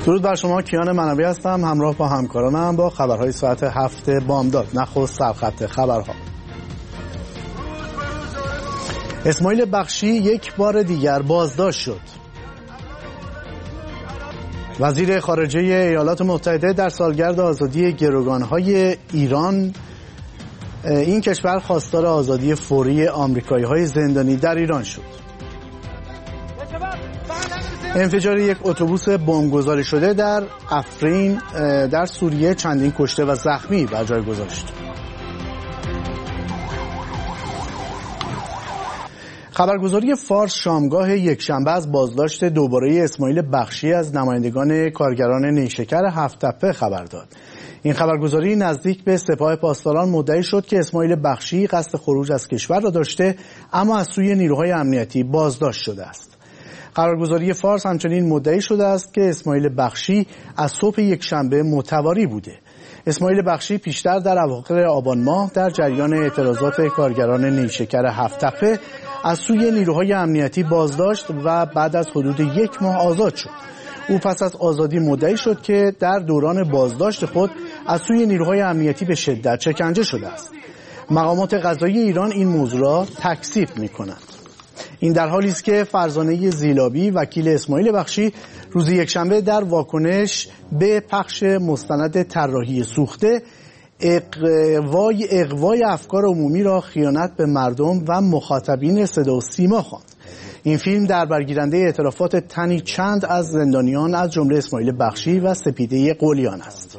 درود بر شما، کیان منوی هستم. همراه با همکارانم با خبرهای ساعت 7 بامداد. نخست سرخط خبرها. اسماعیل بخشی یک بار دیگر بازداشت شد. وزیر خارجه ایالات متحده در سالگرد آزادی گروگان‌های ایران این کشور خواستار آزادی فوری آمریکایی‌های زندانی در ایران شد. انفجار یک اتوبوس بمبگذاری شده در افرین در سوریه چندین کشته و زخمی بر جای گذاشت. خبرگزاری فارس شامگاه یکشنبه از بازداشت دوباره اسماعیل بخشی از نمایندگان کارگران نیشکر هفت‌تپه خبر داد. این خبرگزاری نزدیک به سپاه پاسداران مدعی شد که اسماعیل بخشی قصد خروج از کشور را داشته، اما از سوی نیروهای امنیتی بازداشت شده است. خبرگزاری فارس همچنین مدعی شده است که اسماعیل بخشی از صبح یکشنبه متواری بوده. اسماعیل بخشی پیشتر در اواخر آبان ماه در جریان اعتراضات کارگران نیشکر هفت‌تپه از سوی نیروهای امنیتی بازداشت و بعد از حدود یک ماه آزاد شد. او پس از آزادی مدعی شد که در دوران بازداشت خود از سوی نیروهای امنیتی به شدت شکنجه شده است. مقامات قضایی ایران این موضوع را تکذیب می‌کنند. این در حالی است که فرزانه زیلابی وکیل اسماعیل بخشی روز یکشنبه در واکنش به پخش مستند طراحی سوخته اغوای افکار عمومی را خیانت به مردم و مخاطبین صدا و سیما خواند. این فیلم در برگیرنده اعترافات تنی چند از زندانیان از جمله اسماعیل بخشی و سپیده قلیان است.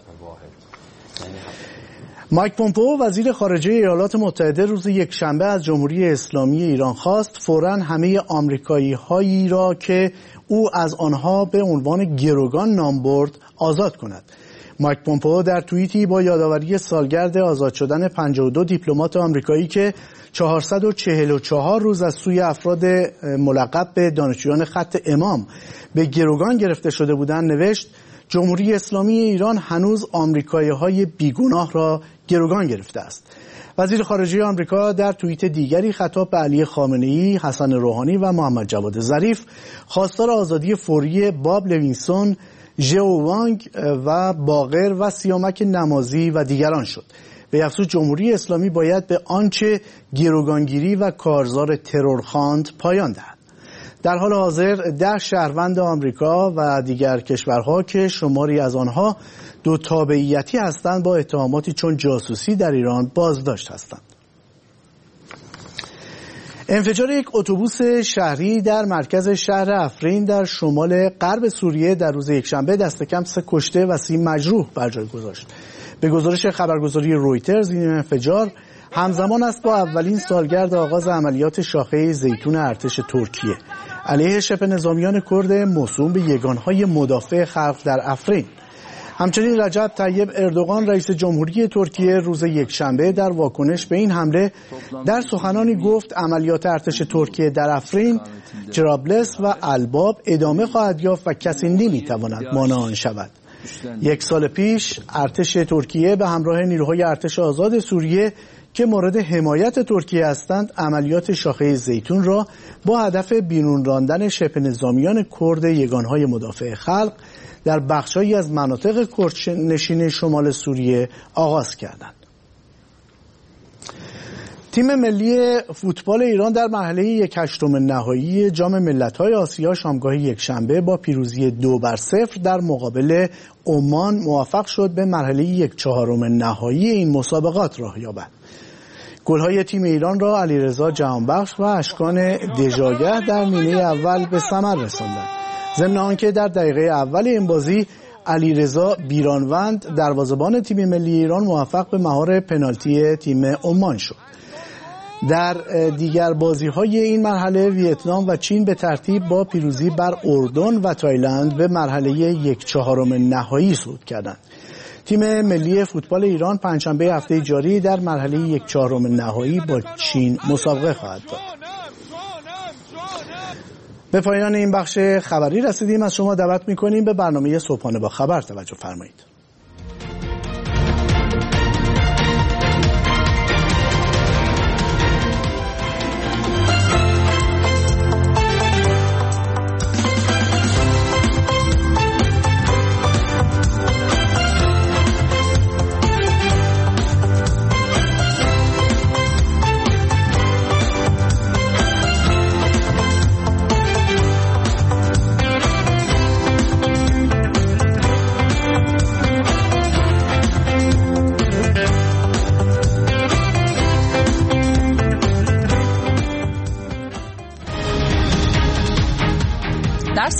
مایک پومپئو وزیر خارجه ایالات متحده روز یکشنبه از جمهوری اسلامی ایران خواست فوراً همه آمریکایی‌هایی را که او از آنها به عنوان گروگان نام برد آزاد کند. مایک پومپئو در توییتی با یادآوری سالگرد آزاد شدن 52 دیپلمات آمریکایی که 444 روز از سوی افراد ملقب به دانشجویان خط امام به گروگان گرفته شده بودند نوشت: جمهوری اسلامی ایران هنوز آمریکایی‌های بیگناه را گروگان گرفته است. وزیر خارجه آمریکا در توییت دیگری خطاب به علی خامنه‌ای، حسن روحانی و محمد جواد ظریف خواستار آزادی فوری باب لوینسون، ژئو وانگ و باقر و سیامک نمازی و دیگران شد. به افزود جمهوری اسلامی باید به آنچه گروگانگیری و کارزار ترور خواند پایان دهد. در حال حاضر 10 شهروند آمریکا و دیگر کشورها که شماری از آنها دو تابعیتی هستند با اتهاماتی چون جاسوسی در ایران بازداشت هستند. انفجار یک اتوبوس شهری در مرکز شهر افرین در شمال غرب سوریه در روز یکشنبه دست کم 3 کشته و 30 مجروح بر جای گذاشت. به گزارش خبرگزاری رویترز این انفجار همزمان است با اولین سالگرد آغاز عملیات شاخه زیتون ارتش ترکیه علیه شبه نظامیان کرد موسوم به یگانهای مدافع خلق در افرین. همچنین رجب طیب اردوغان رئیس جمهوری ترکیه روز یکشنبه در واکنش به این حمله در سخنانی گفت عملیات ارتش ترکیه در افرین، جرابلس و الباب ادامه خواهد یافت و کسی نمیتواند مانع آن شود. 1 سال پیش ارتش ترکیه به همراه نیروهای ارتش آزاد سوریه که مورد حمایت ترکیه هستند عملیات شاخه زیتون را با هدف بیرون راندن شبه نظامیان کرد یگانهای مدافع خلق در بخش‌هایی از مناطق کردنشین شمال سوریه آغاز کردند. تیم ملی فوتبال ایران در مرحله 1/8 نهایی جام ملت‌های آسیا شامگاه یکشنبه با پیروزی 2-0 در مقابل عمان موفق شد به مرحله 1/4 نهایی این مسابقات راه یابد. گل‌های تیم ایران را علیرضا جهانبخش و اشکان دژاگه در نیمه اول به ثمر رساندند. ضمن آنکه در دقیقه اول این بازی علیرضا بیرانوند دروازه‌بان تیم ملی ایران موفق به مهار پنالتی تیم عمان شد. در دیگر بازی‌های این مرحله ویتنام و چین به ترتیب با پیروزی بر اردن و تایلند به مرحله 1/4 نهایی صعود کردند. تیم ملی فوتبال ایران پنجشنبه هفته جاری در مرحله 1/4 نهایی با چین مسابقه خواهد داشت. به پایان این بخش خبری رسیدیم. از شما دعوت می‌کنیم به برنامه صبحانه با خبر توجه فرمایید.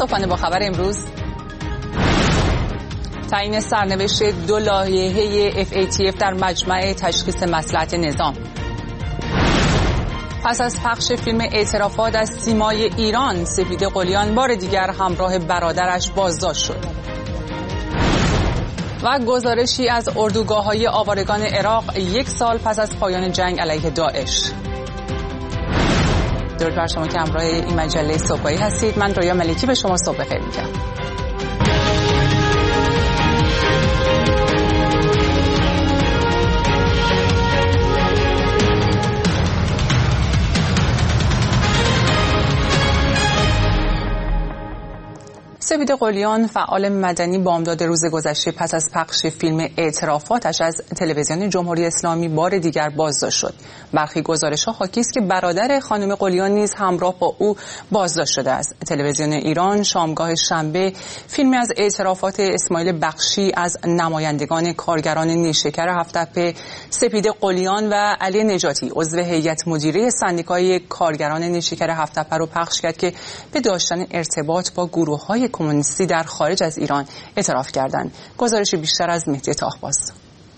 صبحانه با خبر امروز: تعیین سرنوشت 2 لایحه FATF در مجمع تشخیص مصلحت نظام. پس از پخش فیلم اعترافات از سیمای ایران، سپیده قلیان بار دیگر همراه برادرش بازداشت شد. و گزارشی از اردوگاه‌های آوارگان عراق 1 سال پس از پایان جنگ علیه داعش. درود بر شما که همراه این مجله صبحگاهی هستید. من رویا ملکی به شما صبح بخیر میگم. سپیده قلیان، فعال مدنی، بامداد روز گذشته پس از پخش فیلم اعترافاتش از تلویزیون جمهوری اسلامی بار دیگر بازداشت شد. برخی گزارش‌ها حاکی است که برادر خانم قلیان نیز همراه با او بازداشت شده است. تلویزیون ایران شامگاه شنبه فیلمی از اعترافات اسماعیل بخشی از نمایندگان کارگران نیشکر هفت‌تپه، سپیده قلیان و علی نجاتی، عضو هیئت مدیره سندیکای کارگران نیشکر هفت‌تپه رو پخش کرد که به داشتن ارتباط با گروه‌های کمونیستی در خارج از ایران اعتراف کردند. گزارش بیشتر از مهدی طاهباز.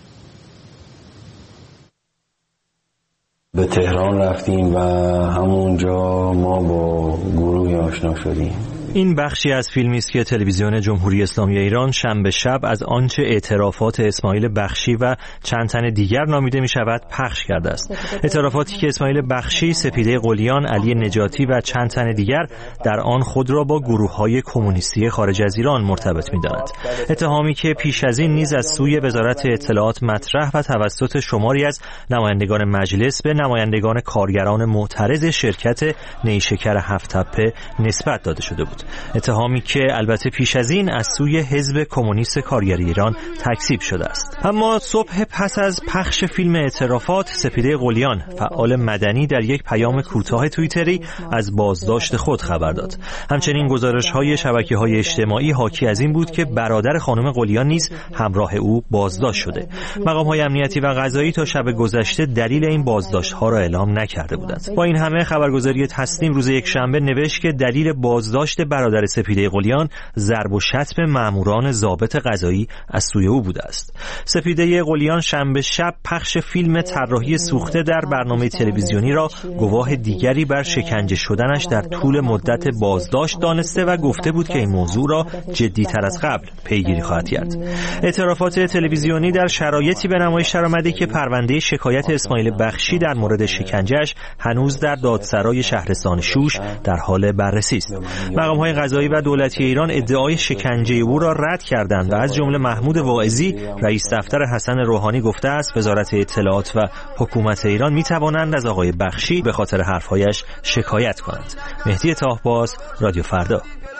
به تهران رفتیم و همونجا ما با گروهی آشنا شدیم. این بخشی از فیلمی است که تلویزیون جمهوری اسلامی ایران شنبه شب از آنچه اعترافات اسماعیل بخشی و چند تن دیگر نامیده می شود پخش کرده است. اعترافاتی که اسماعیل بخشی، سپیده قلیان، علی نجاتی و چند تن دیگر در آن خود را با گروه‌های کمونیستی خارج از ایران مرتبط می‌دانند. اتهامی که پیش از این نیز از سوی وزارت اطلاعات مطرح و توسط شماری از نمایندگان مجلس به نمایندگان کارگران معترض شرکت نیشکر هفت‌تپه نسبت داده شده بود. اتهامی که البته پیش از این از سوی حزب کمونیست کارگری ایران تکذیب شده است. اما صبح پس از پخش فیلم اعترافات، سپیده قلیان، فعال مدنی، در یک پیام کوتاه توییتری از بازداشت خود خبر داد. همچنین گزارش‌های شبکه‌های اجتماعی حاکی از این بود که برادر خانم قلیان نیز همراه او بازداشت شده. مقام‌های امنیتی و قضایی تا شب گذشته دلیل این بازداشت‌ها را اعلام نکرده بودند. با این همه خبرگزاری تسنیم روز یکشنبه نوشت که دلیل بازداشت برادر سپیده قلیان ضرب و شتم ماموران ضابط قضایی از سوی او بوده است. سپیده قلیان شنبه شب پخش فیلم طراحی سوخته در برنامه تلویزیونی را گواه دیگری بر شکنجه شدنش در طول مدت بازداشت دانسته و گفته بود که این موضوع را جدی‌تر از قبل پیگیری خواهد کرد. اعترافات تلویزیونی در شرایطی به نمایش درآمده که پرونده شکایت اسماعیل بخشی در مورد شکنجه‌اش هنوز در دادسرای شهرستان شوش در حال بررسی است. مقام‌های قضایی و دولتی ایران ادعای شکنجه او را رد کردند و از جمله محمود واعظی، رئیس دفتر حسن روحانی، گفته است وزارت اطلاعات و حکومت ایران می‌توانند از آقای بخشی به خاطر حرف‌هایش شکایت کنند. مهدی طاهباز، رادیو فردا.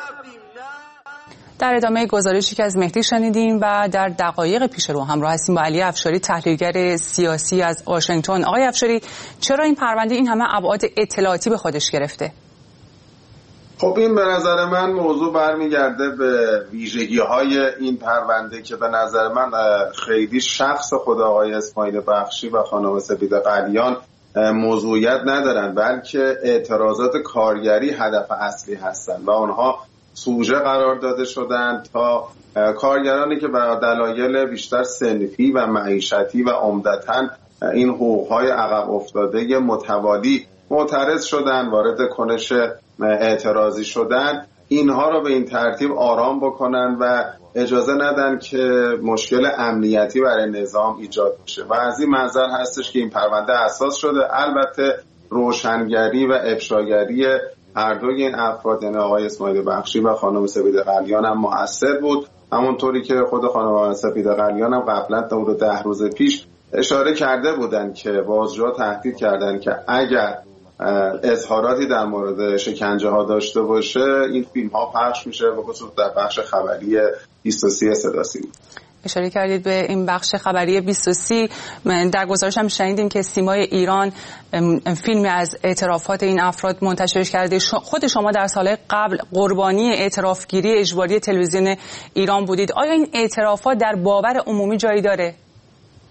در ادامه گزارشی که از مهدی شنیدیم و در دقایق پیش رو همراه هستیم با علی افشاری، تحلیلگر سیاسی از واشنگتن. آقای افشاری، چرا این پرونده این همه ابعاد اطلاعاتی به خودش گرفته؟ خب این به نظر من موضوع برمیگرده به ویژگی‌های این پرونده که به نظر من خیلی شخص خود آقای اسماعیل بخشی و خانم سپیده قلیان موضوعیت ندارن، بلکه اعتراضات کارگری هدف اصلی هستند و آنها سوژه قرار داده شدند تا کارگرانی که بر دلایل بیشتر صنفی و معیشتی و عمدتاً این حقوق‌های عقب افتاده متوالی معترض شدن، وارد کنش اعتراضی شدن، اینها را به این ترتیب آرام بکنن و اجازه ندن که مشکل امنیتی برای نظام ایجاد بشه و از این منظر هستش که این پرونده اساس شده. البته روشنگری و افشاگری هر دوی این افراد، یعنی آقای اسماعیل بخشی و خانم سپیده قلیان، هم مؤثر بود، همونطوری که خود خانم سپیده قلیان هم قبلا تا 10 روز پیش اشاره کرده بودن که بازجوها تهدید کردن که اگر اظهاراتی در مورد شکنجه ها داشته باشه این فیلم ها پخش میشه و خصوص در بخش خبری 23 صدا سیما. اشاره کردید به این بخش خبری 23. در گزارش هم شنیدیم که سیمای ایران فیلمی از اعترافات این افراد منتشر کرده. خود شما در سالهای قبل قربانی اعترافگیری اجباری تلویزیون ایران بودید. آیا این اعترافات در باور عمومی جایی داره؟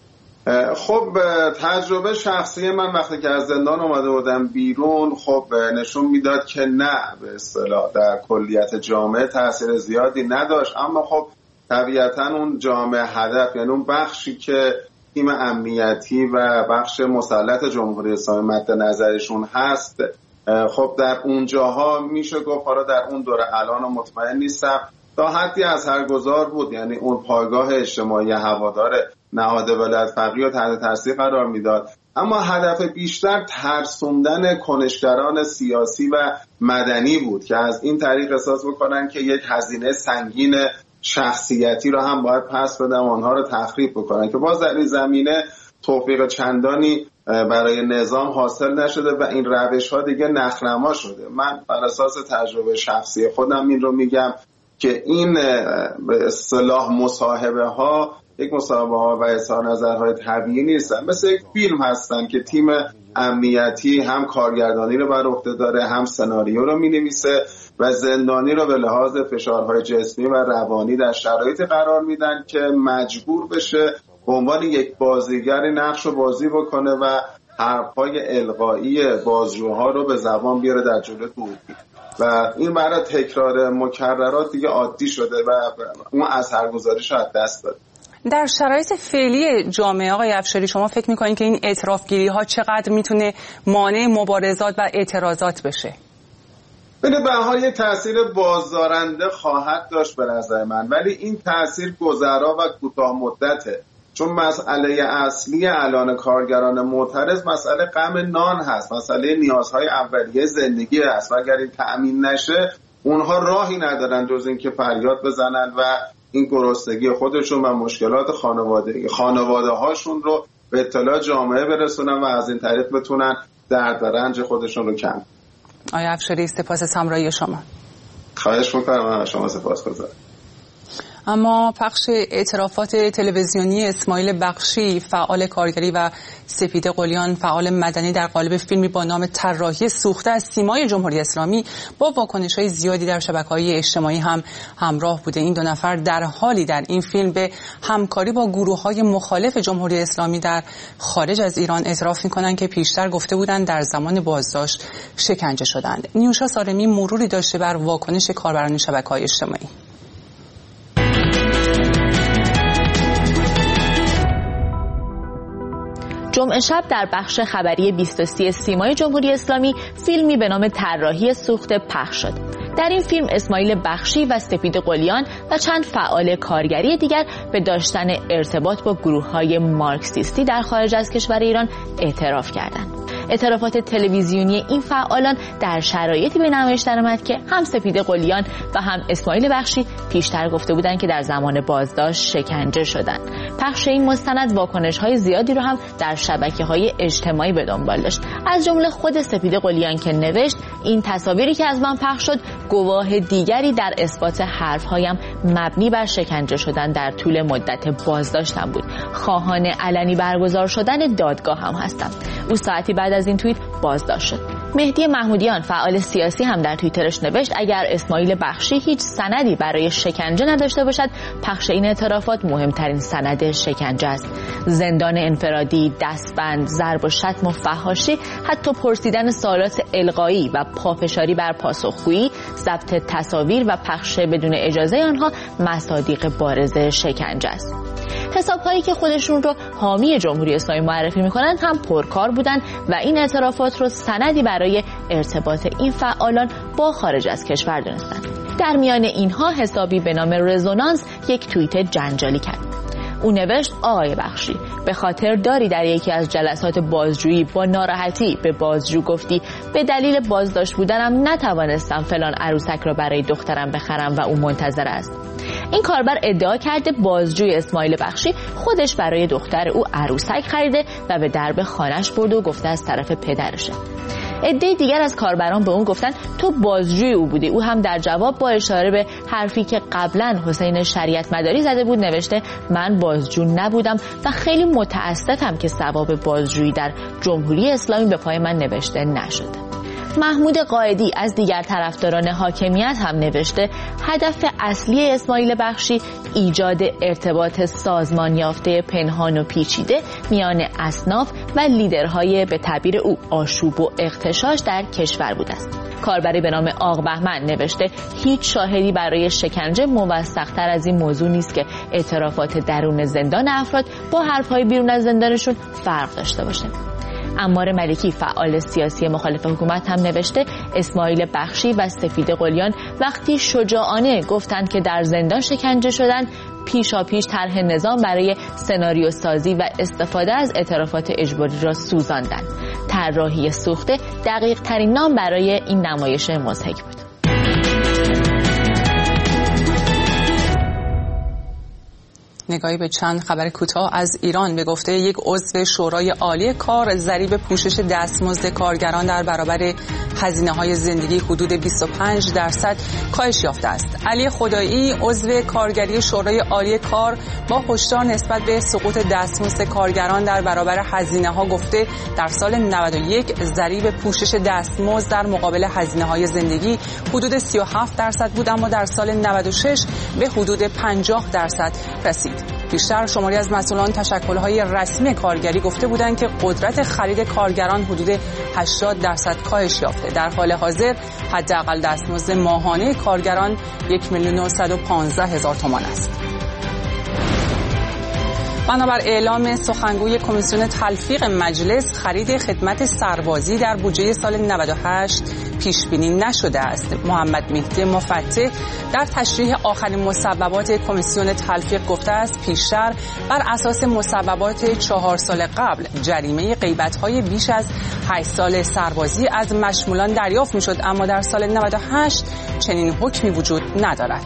خب تجربه شخصی من وقتی که از زندان اومده بودم بیرون خب نشون میداد که نه به اصطلاح در کلیت جامعه تاثیر زیادی نداشت، اما خب طبیعتا اون جامعه هدف، یعنی اون بخشی که تیم امنیتی و بخش مسلط جمهوری اسلامی مد نظرشون هست، خب در اونجاها میشه گفت حالا در اون دوره الان مطمئن نیستم تا حدی اثرگذار بود، یعنی اون پایگاه اجتماعی هوادار نهاد ولایت فقیه رو تحت تاثیر قرار میداد، اما هدف بیشتر ترسوندن کنشگران سیاسی و مدنی بود که از این طریق احساس بکنن که یک هزینه سنگین شخصیتی رو هم باید پس بدن و آنها رو تخریب بکنن، که باز در این زمینه توفیق چندانی برای نظام حاصل نشده و این روش ها دیگه نخنما شده. من بر اساس تجربه شخصی خودم این رو میگم که این به اصطلاح مصاحبه ها یک مصاحبه ها و اظهار نظرهای طبیعی نیستن، مثل یک فیلم هستن که تیم امنیتی هم کارگردانی رو بر عهده داره، هم سناریو رو مینویسه و زندانی رو به لحاظ فشارهای جسمی و روانی در شرایطی قرار میدن که مجبور بشه به عنوان یک بازیگری نقش رو بازی بکنه و حرفهای القایی بازجوها رو به زبان بیاره در جلوی دوربین و این برای تکرار مکررات دیگه عادی شده و اون اثرگذاریش رو از دست داده. در شرایط فعلی جامعه آقای افشاری شما فکر می‌کنید که این اعترافگیری ها چقدر میتونه مانع مبارزات و اعتراضات بشه؟ به هر حال یک تأثیر بازدارنده خواهد داشت به نظر من، ولی این تأثیر گذرا و کوتاه مدته، چون مسئله اصلی الان کارگران معترض مسئله غم نان هست، مسئله نیازهای اولیه زندگی هست و اگر این تأمین نشه اونها راهی ندارن جز این که فریاد بزنن و این گرسنگی خودشون و مشکلات خانواده هاشون رو به اطلاع جامعه برسونن و از این طریق بتونن درد و رنج خودشون رو کم. آقای افشاری سپاس از همراهی شما. خواهش می‌کنم، من شما سپاسگزارم. اما پخش اعترافات تلویزیونی اسماعیل بخشی فعال کارگری و سپیده قلیان فعال مدنی در قالب فیلمی با نام طراحی سوخته از سیمای جمهوری اسلامی با واکنش‌های زیادی در شبکه‌های اجتماعی هم همراه بوده. این دو نفر در حالی در این فیلم به همکاری با گروه‌های مخالف جمهوری اسلامی در خارج از ایران اعتراف می‌کنند که پیشتر گفته بودند در زمان بازداشت شکنجه شدند. نیوشا سارمی مروری داشته بر واکنش کاربران شبکه‌های اجتماعی. جمعه شب در بخش خبری 23 سیمای جمهوری اسلامی فیلمی به نام طراحی سوخته پخش شد. در این فیلم اسماعیل بخشی و سپیده قلیان و چند فعال کارگری دیگر به داشتن ارتباط با گروه‌های مارکسیستی در خارج از کشور ایران اعتراف کردند. اعترافات تلویزیونی این فعالان در شرایطی به نمایش درآمد که هم سپیده قلیان و هم اسماعیل بخشی پیشتر گفته بودند که در زمان بازداشت شکنجه شدند. پخش این مستند واکنش‌های زیادی رو هم در شبکه‌های اجتماعی به دنبال داشت. از جمله خود سپیده قلیان که نوشت این تصاویری که از من پخش شد گواه دیگری در اثبات حرف‌هایم مبنی بر شکنجه شدن در طول مدت بازداشتم بود. خواهان علنی برگزار شدن دادگاه هم هستم. او ساعتی بعد از این توییت بازداشت شد. مهدی محمودیان فعال سیاسی هم در توییترش نوشت اگر اسماعیل بخشی هیچ سندی برای شکنجه نداشته باشد پخش این اعترافات مهمترین سند شکنجه است. زندان انفرادی، دستبند، ضرب و شتم و فحاشی، حتی پرسیدن سوالات القایی و پافشاری بر پاسخگویی، ضبط تصاویر و پخش بدون اجازه آنها مصادیق بارز شکنجه است. حساب‌هایی که خودشون رو حامی جمهوری اسلامی معرفی می‌کنند هم پرکار بودند و این اعترافات رو سندی برای ارتباط این فعالان با خارج از کشور دونستند. در میان اینها حسابی به نام رزونانس یک توییت جنجالی کرد. او نوشت آقای بخشی به خاطر داری در یکی از جلسات بازجویی با ناراحتی به بازجو گفتی به دلیل بازداشت بودنم نتوانستم فلان عروسک را برای دخترم بخرم و او منتظر است. این کاربر ادعا کرده بازجوی اسماعیل بخشی خودش برای دختر او عروسک خریده و به درب خانه‌اش برده و گفته از طرف پدرشه. عده دیگر از کاربران به اون گفتن تو بازجوی او بودی. او هم در جواب با اشاره به حرفی که قبلا حسین شریعت مداری زده بود نوشته من بازجو نبودم و خیلی متاسفم که ثواب بازجویی در جمهوری اسلامی به پای من نوشته نشده. محمود قائدی از دیگر طرفداران حاکمیت هم نوشته هدف اصلی اسماعیل بخشی ایجاد ارتباط سازمان یافته پنهان و پیچیده میان اصناف و لیدرهای به تعبیر او آشوب و اغتشاش در کشور بوده است. کاربری به نام آق بهمن نوشته هیچ شاهدی برای شکنجه موثق‌تر از این موضوع نیست که اعترافات درون زندان افراد با حرف‌های بیرون از زندانشون فرق داشته باشه. عمار ملکی فعال سیاسی مخالف حکومت هم نوشته اسماعیل بخشی و سفید قلیان وقتی شجاعانه گفتند که در زندان شکنجه شدن پیشاپیش طرح نظام برای سناریو سازی و استفاده از اعترافات اجباری را سوزاندند. طراحی سوخته دقیق ترین نام برای این نمایش مضحک بود. نگاهی به چند خبر کوتاه از ایران. به گفته یک عضو شورای عالی کار، ضریب پوشش دستمزد کارگران در برابر هزینه‌های زندگی حدود 25% کاهش یافته است. علی خدایی، عضو کارگری شورای عالی کار، با هشدار نسبت به سقوط دستمزد کارگران در برابر هزینه‌ها گفته در سال 91 ضریب پوشش دستمزد در مقابل هزینه‌های زندگی حدود 37% بود، اما در سال 96 به حدود 50% رسید. بیشتر شماری از مسئولان تشکل‌های رسمی کارگری گفته بودند که قدرت خرید کارگران حدود 80% کاهش یافته. در حال حاضر حداقل دستمزد ماهانه کارگران 1,915,000 تومان است. بنابر اعلام سخنگوی کمیسیون تلفیق مجلس، خرید خدمت سربازی در بودجه سال 98 پیش بینی نشده است. محمد مهدی مفتح در تشریح آخرین مصوبات کمیسیون تلفیق گفته است پیشتر بر اساس مصوبات 4 سال قبل جریمه غیبت‌های بیش از 8 سال سربازی از مشمولان دریافت می‌شد، اما در سال 98 چنین حکمی وجود ندارد.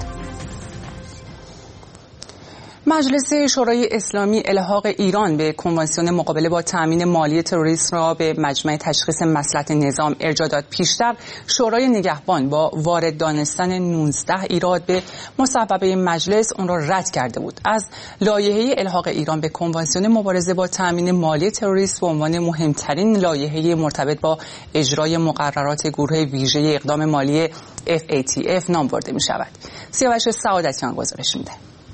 مجلس شورای اسلامی الحاق ایران به کنوانسیون مقابله با تامین مالی تروریسم را به مجمع تشخیص مصلحت نظام ارجاع داد. پیشتر شورای نگهبان با وارد دانستن 19 ایراد به مصوبه مجلس اون را رد کرده بود. از لایحه الحاق ایران به کنوانسیون مبارزه با تامین مالی تروریسم به عنوان مهمترین لایحه مرتبط با اجرای مقررات گروه ویژه اقدام مالی FATF نام برده می شود. سیاوش سعادتیان گزارش میده.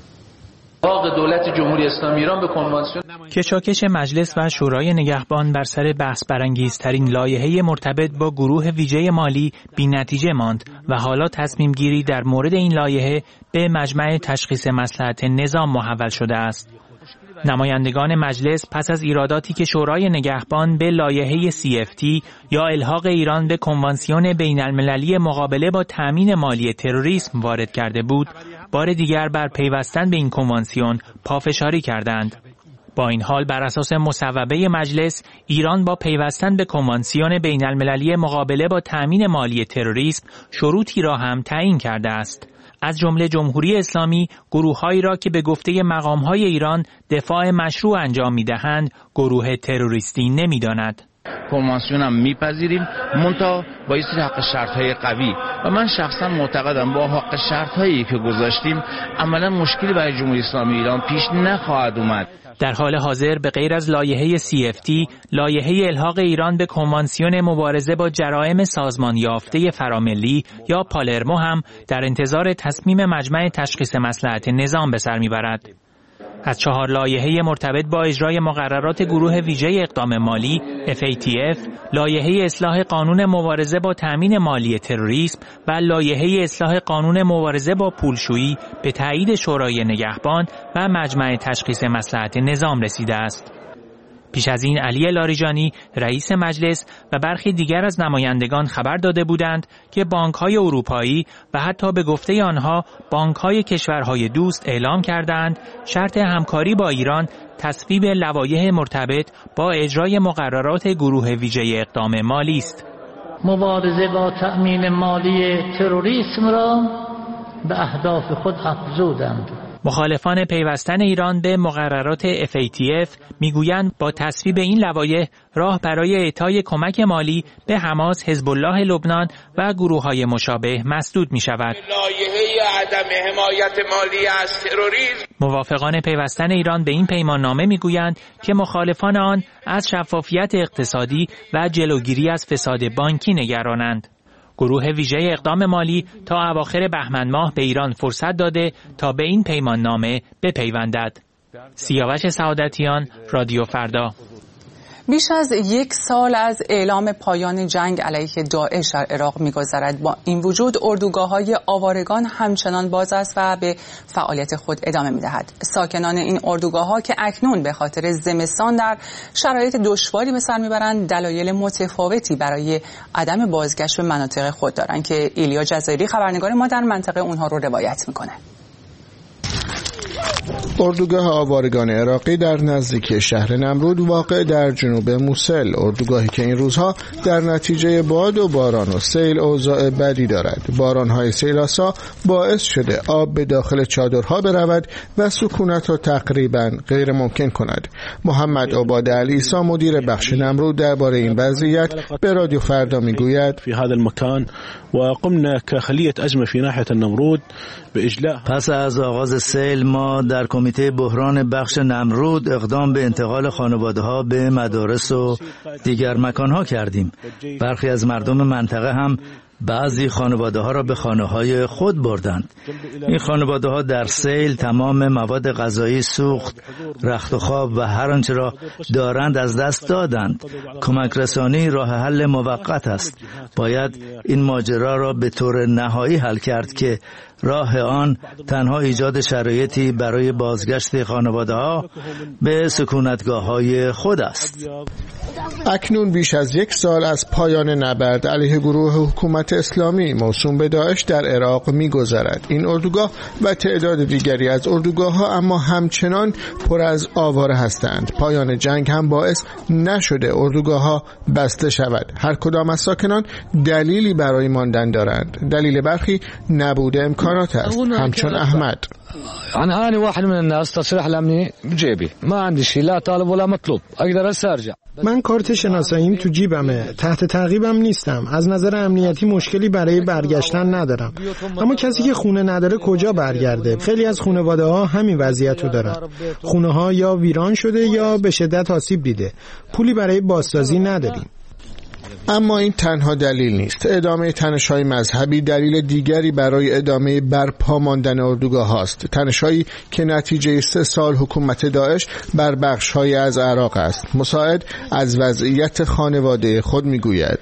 دولت جمهوری اسلامی ایران به کنوانسیون کشاکش مجلس و شورای نگهبان بر سر بحث برانگیزترین لایحه مرتبط با گروه ویژه مالی بی نتیجه ماند و حالا تصمیم گیری در مورد این لایحه به مجمع تشخیص مصلحت نظام محول شده است. نمایندگان مجلس پس از ایراداتی که شورای نگهبان به لایحه CFT یا الحاق ایران به کنوانسیون بین المللی مقابله با تامین مالی تروریسم وارد کرده بود، بار دیگر بر پیوستن به این کنوانسیون پافشاری کردند. با این حال بر اساس مصوبه مجلس، ایران با پیوستن به کنوانسیون بین المللی مقابله با تامین مالی تروریسم شروطی را هم تعیین کرده است. از جمله جمهوری اسلامی گروه‌هایی را که به گفته مقام‌های ایران دفاع مشروع انجام می‌دهند گروه تروریستی نمی‌داند. کنوانسیون هم میپذیریم منتها با یه سری حق شرط‌های قوی و من شخصا معتقدم با حق شرط‌هایی که گذاشتیم عملا مشکلی برای جمهوری اسلامی ایران پیش نخواهد اومد. در حال حاضر به غیر از لایحه CFT، لایحه الحاق ایران به کنوانسیون مبارزه با جرائم سازمان یافته فراملی یا پالرمو هم در انتظار تصمیم مجمع تشخیص مصلحت نظام به سر میبرد. از 4 لایحه مرتبط با اجرای مقررات گروه ویژه اقدام مالی FATF، لایحه اصلاح قانون مبارزه با تامین مالی تروریسم و لایحه اصلاح قانون مبارزه با پولشویی به تایید شورای نگهبان و مجمع تشخیص مصلحت نظام رسیده است. پیش از این علی لاریجانی رئیس مجلس و برخی دیگر از نمایندگان خبر داده بودند که بانک‌های اروپایی و حتی به گفته آنها بانک‌های کشورهای دوست اعلام کردند شرط همکاری با ایران تصویب لوایح مرتبط با اجرای مقررات گروه ویژه اقدام مالی است. مبارزه با تأمین مالی تروریسم را به اهداف خود افزودند. مخالفان پیوستن ایران به مقررات FATF میگویند با تصویب این لوایح راه برای اعطای کمک مالی به حماس، حزب الله لبنان و گروه‌های مشابه مسدود می‌شود. لایحه عدم حمایت مالی از تروریسم. موافقان پیوستن ایران به این پیماننامه میگویند که مخالفان آن از شفافیت اقتصادی و جلوگیری از فساد بانکی نگرانند. گروه ویژه اقدام مالی تا اواخر بهمن ماه به ایران فرصت داده تا به این پیماننامه بپیوندد. سیاوش سعادتیان، رادیو فردا. بیش از 1 سال از اعلام پایان جنگ علیه داعش در عراق می‌گذرد. با این وجود اردوگاه‌های آوارگان همچنان باز است و به فعالیت خود ادامه می‌دهد. ساکنان این اردوگاه‌ها که اکنون به خاطر زمستان در شرایط دشواری به سر می‌برند، دلایل متفاوتی برای عدم بازگشت به مناطق خود دارند که ایلیا جزایری خبرنگار ما در منطقه اونها رو روایت می‌کنه. اردوگاه آوارگان عراقی در نزدیکی شهر نمرود واقع در جنوب موسل، اردوگاهی که این روزها در نتیجه باد و باران و سیل اوضاع بدی دارد. باران‌های سیل‌آسا باعث شده آب به داخل چادرها برود و سکونت را تقریباً غیر ممکن کند. محمد عباد علیسا مدیر بخش نمرود درباره این وضعیت به رادیو فردا میگوید: في هذا المكان وقمنا كخلية أزمة في ناحية النمرود بإجلاء. پس از آغاز سیل ما در کمیته بحران بخش نمرود اقدام به انتقال خانواده‌ها به مدارس و دیگر مکان‌ها کردیم. برخی از مردم منطقه هم بعضی خانواده‌ها را به خانه‌های خود بردند. این خانواده‌ها در سیل تمام مواد غذایی سوخت، رخت و خواب و هر آنچه را دارند از دست دادند. کمک رسانی راه حل موقت است. باید این ماجرا را به طور نهایی حل کرد که راه آن تنها ایجاد شرایطی برای بازگشت خانواده‌ها به سکونتگاه‌های خود است. اکنون بیش از 1 سال از پایان نبرد علیه گروه حکومت اسلامی موسوم به داعش در عراق می‌گذرد. این اردوگاه و تعداد دیگری از اردوگاه‌ها اما همچنان پر از آواره هستند. پایان جنگ هم باعث نشده اردوگاه‌ها بسته شود. هر کدام از ساکنان دلیلی برای ماندن دارند. دلیل برخی نبوده امکانات است. همچون احمد: أنا واحد من الناس تصريح الأمني بجيبي ما عندي شيء لا طالب ولا مطلوب أقدر أرجع. من کارت شناساییم تو جیبمه، تحت تعقیبم نیستم. از نظر امنیتی مشکلی برای برگشتن ندارم. اما کسی که خونه نداره کجا برگرده؟ خیلی از خانواده‌ها همین وضعیت رو دارن. خونه‌ها یا ویران شده یا به شدت آسیب دیده. پولی برای بازسازی نداریم. اما این تنها دلیل نیست. ادامه تنش‌های مذهبی دلیل دیگری برای ادامه برپا ماندن اردوگاه هاست. تنش‌هایی که نتیجه 3 سال حکومت داعش بر بخش‌های از عراق است. مساعد از وضعیت خانواده خود میگوید: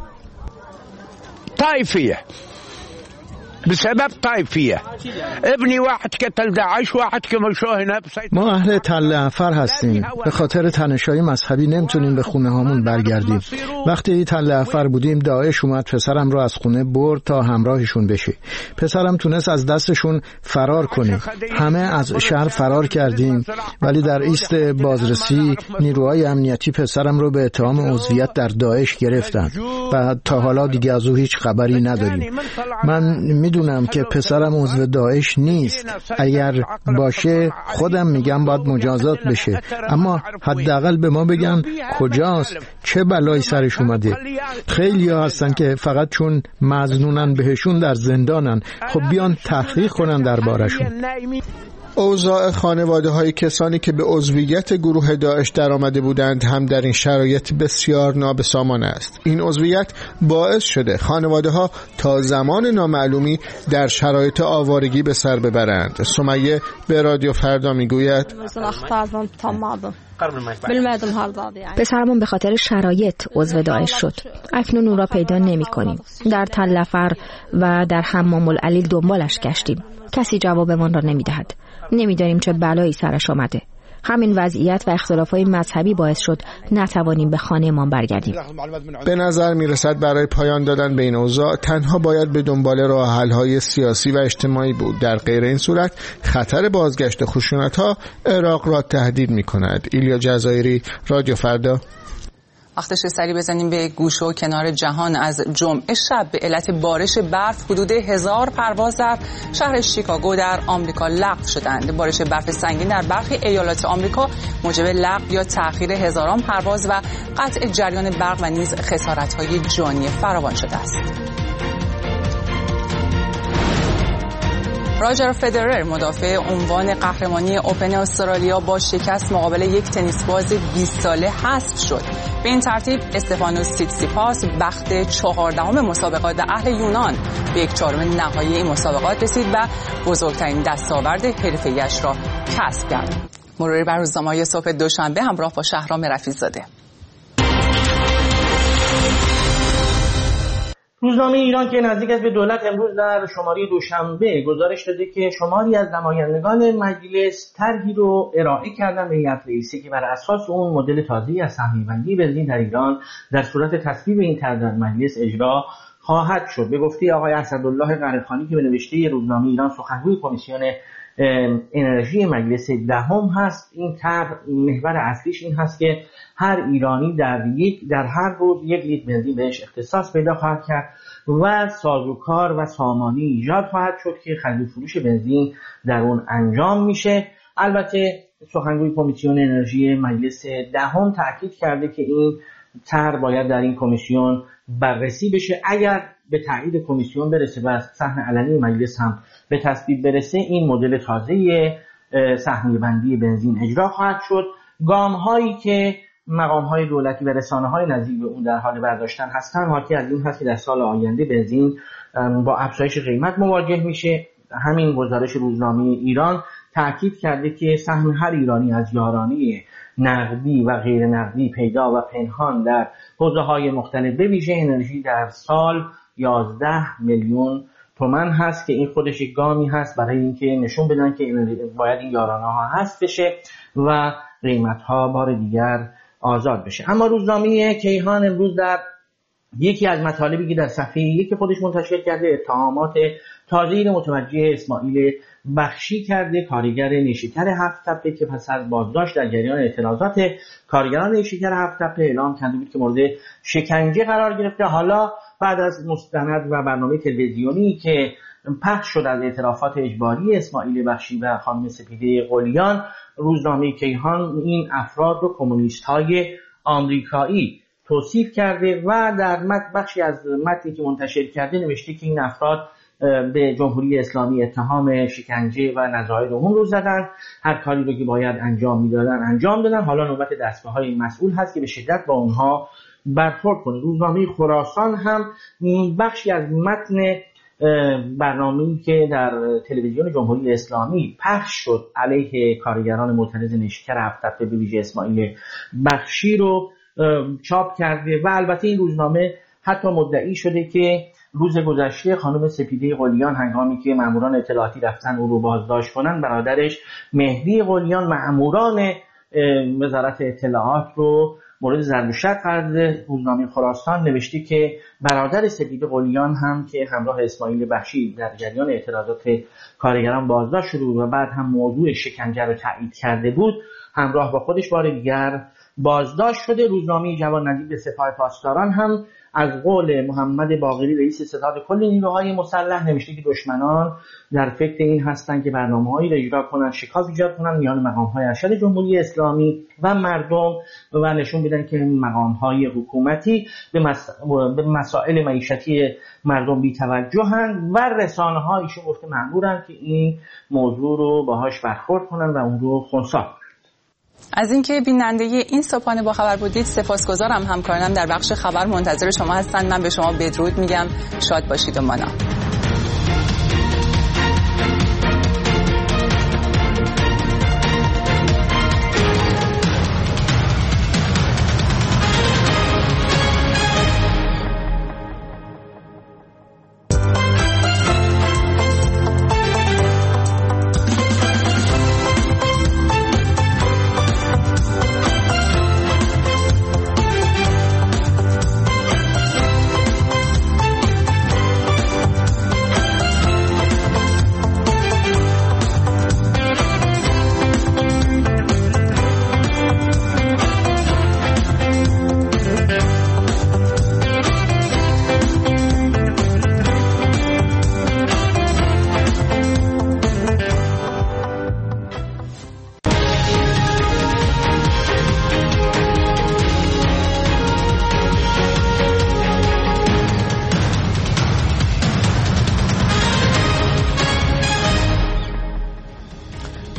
طائفیه بسبب طائفیه ابنی واحد قتل داعش واحد که مشاهنه. ما اهل تل عفر هستیم. به خاطر تنش‌های مذهبی نمیتونیم به خونه هامون برگردیم. وقتی تل عفر بودیم داعش اومد پسرم رو از خونه برد تا همراهشون بشه. پسرم تونست از دستشون فرار کنه. همه از شهر فرار کردیم ولی در ایست بازرسی نیروهای امنیتی پسرم رو به اتهام عضویت در داعش گرفتن و تا حالا دیگه از او هیچ خبری نداریم. من میدونم که پسرم عضو داعش نیست. اگر باشه خودم میگم باید مجازات بشه، اما حداقل به ما بگن کجاست، چه بلایی سرش اومده. خیلی ها هستن که فقط چون مظنونن بهشون در زندانن. خب بیان تحقیق کنن دربارشون. اوضاع خانواده‌های کسانی که به عضویت گروه داعش در آمده بودند هم در این شرایط بسیار نابسامان است. این عضویت باعث شده خانواده‌ها تا زمان نامعلومی در شرایط آوارگی به سر ببرند. سمیه به رادیو فردا میگوید: پسرمون به خاطر شرایط عضو داعش شد. اکنون اون را پیدا نمی کنیم. در تل عفر و در حمام العلیل دنبالش گشتیم. کسی جوابمان را نمی دهد. نمیدانیم چه بلایی سرش آمده. همین وضعیت و اختلافات مذهبی باعث شد نتوانیم به خانه‌مان برگردیم. به نظر میرسد برای پایان دادن به این اوضاع تنها باید به دنبال راه حل‌های سیاسی و اجتماعی بود. در غیر این صورت خطر بازگشت خشونت‌ها عراق را تهدید می‌کند. ایلیا جزایری، رادیو فردا. وقتش سری بزنیم به گوشه و کنار جهان. از جمعه شب به علت بارش برف حدود 1000 پرواز در شهر شیکاگو در آمریکا لغو شدند. بارش برف سنگین در برخی ایالات آمریکا موجب لغو یا تأخیر هزاران پرواز و قطع جریان برق و نیز خسارت‌های جانی فراوان شده است. راجر فدرر مدافع عنوان قهرمانی اوپن استرالیا با شکست مقابل یک تنیس باز 20 ساله حذف شد. به این ترتیب استفانوس سیتسیپاس بخت 14ام مسابقات اهل یونان به 1/4 نهایی این مسابقات رسید و بزرگترین دستاورد حرفه‌ایش را کسب کرد. مروری بر روزنامه‌های صبح دوشنبه همراه با شهرام رفیع‌زاده. روزنامه ایران که نزدیک است به دولت امروز در شماره دوشنبه گزارش داده که شماری از نمایندگان مجلس طرحی رو ارائه کردن به هیئت رئیسه که بر اساس اون مدل تازه‌ای از سهمیه‌بندی بنزین در ایران در صورت تصویب این طرح در مجلس اجرا خواهد شد. به گفته آقای اسدالله قره‌خانی که به نوشته روزنامه ایران سخنگوی کمیسیون انرژی مجلس دهم هست، این طرح محور اصلیش این هست که هر ایرانی در هر روز 1 لیتر بنزین بهش اختصاص پیدا خواهد کرد و سازوکار و سامانی ایجاد خواهد شد که خرید و فروش بنزین در اون انجام میشه. البته سخنگوی کمیسیون انرژی مجلس دهم تاکید کرده که این طرح باید در این کمیسیون بررسی بشه. اگر به تایید کمیسیون برسه و صحن علنی مجلس هم به تصویب برسه، این مدل تازه سهمیه‌بندی بنزین اجرا خواهد شد. گام‌هایی که مقام‌های دولتی و رسانه‌های نزدیک به اون در حال برداشتن هستن حاکی از این هست که در سال آینده بنزین با افزایش قیمت مواجه میشه. همین گزارش روزنامه ایران تاکید کرده که سهم هر ایرانی از یارانه نقدی و غیر نقدی پیدا و پنهان در حوزه‌های مختلف به ویژه انرژی در سال 11 میلیون تومان هست که این خودش یک گامی هست برای اینکه نشون بدن که باید این یارانه ها هست بشه و قیمت ها بار دیگر آزاد بشه. اما روزنامه کیهان امروز در یکی از مطالبی که در صفحه 1 خودش منتشر کرده اتهامات تازه‌ای متوجه اسماعیل بخشی کرده، کارگر نیشکر 7 تپه که پس از بازداشت در جریان اعتراضات کارگران نیشکر 7 تپه اعلام کرده بود که مورد شکنجه قرار گرفته. حالا بعد از مستند و برنامه تلویزیونی که پخش شد از اعترافات اجباری اسماعیل بخشی و خانم سپیده قلیان، روزنامه کیهان این افراد رو کمونیست‌های آمریکایی توصیف کرده و در بخشی از متنی که منتشر کرده نوشته که این افراد به جمهوری اسلامی اتهام شکنجه و نظایر عموم رو زدن، هر کاری رو که باید انجام میدادن انجام دادن. حالا نوبت دستگاه‌های مسئول هست که به شدت با اونها برخورد کنه. روزنامه خراسان هم بخشی از متن برنامه‌ای که در تلویزیون جمهوری اسلامی پخش شد علیه کارگران معترض نیشکر 7 تپه به ویژه اسماعیل بخشی رو چاپ کرده و البته این روزنامه حتی مدعی شده که روز گذشته خانم سپیده قلیان هنگامی که ماموران اطلاعاتی رفتن او رو بازداشت کنن، برادرش مهدی قلیان ماموران وزارت اطلاعات رو مورد ضرب و شتم قرار داده. روزنامه خراسان نوشته که برادر سپیده قلیان هم که همراه اسماعیل بخشی در جریان اعتراضات کارگران بازداشت شده بود و بعد هم موضوع شکنجه رو تایید کرده بود، همراه با خودش بار دیگر بازداشت شده. روزنامه جوان ندید سپاه پاسداران هم از قول محمد باقری رئیس ستاد کل نیروهای مسلح نوشته که دشمنان در فکر این هستند که برنامه‌هایی را اجرا کنند، شکاف ایجاد کنند میان مقام‌های ارشد جمهوری اسلامی و مردم و نشون بدن که مقام‌های حکومتی به مسائل معیشتی مردم بی‌توجهند و رسانه‌ها ایشون گفته مأمورن که این موضوع رو باهاش برخورد کنن و اون رو خنثی کنن. از اینکه بیننده این صبحانه با خبر بودید سپاسگزارم. همکارانم در بخش خبر منتظر شما هستند. من به شما بدرود میگم. شاد باشید و مانا.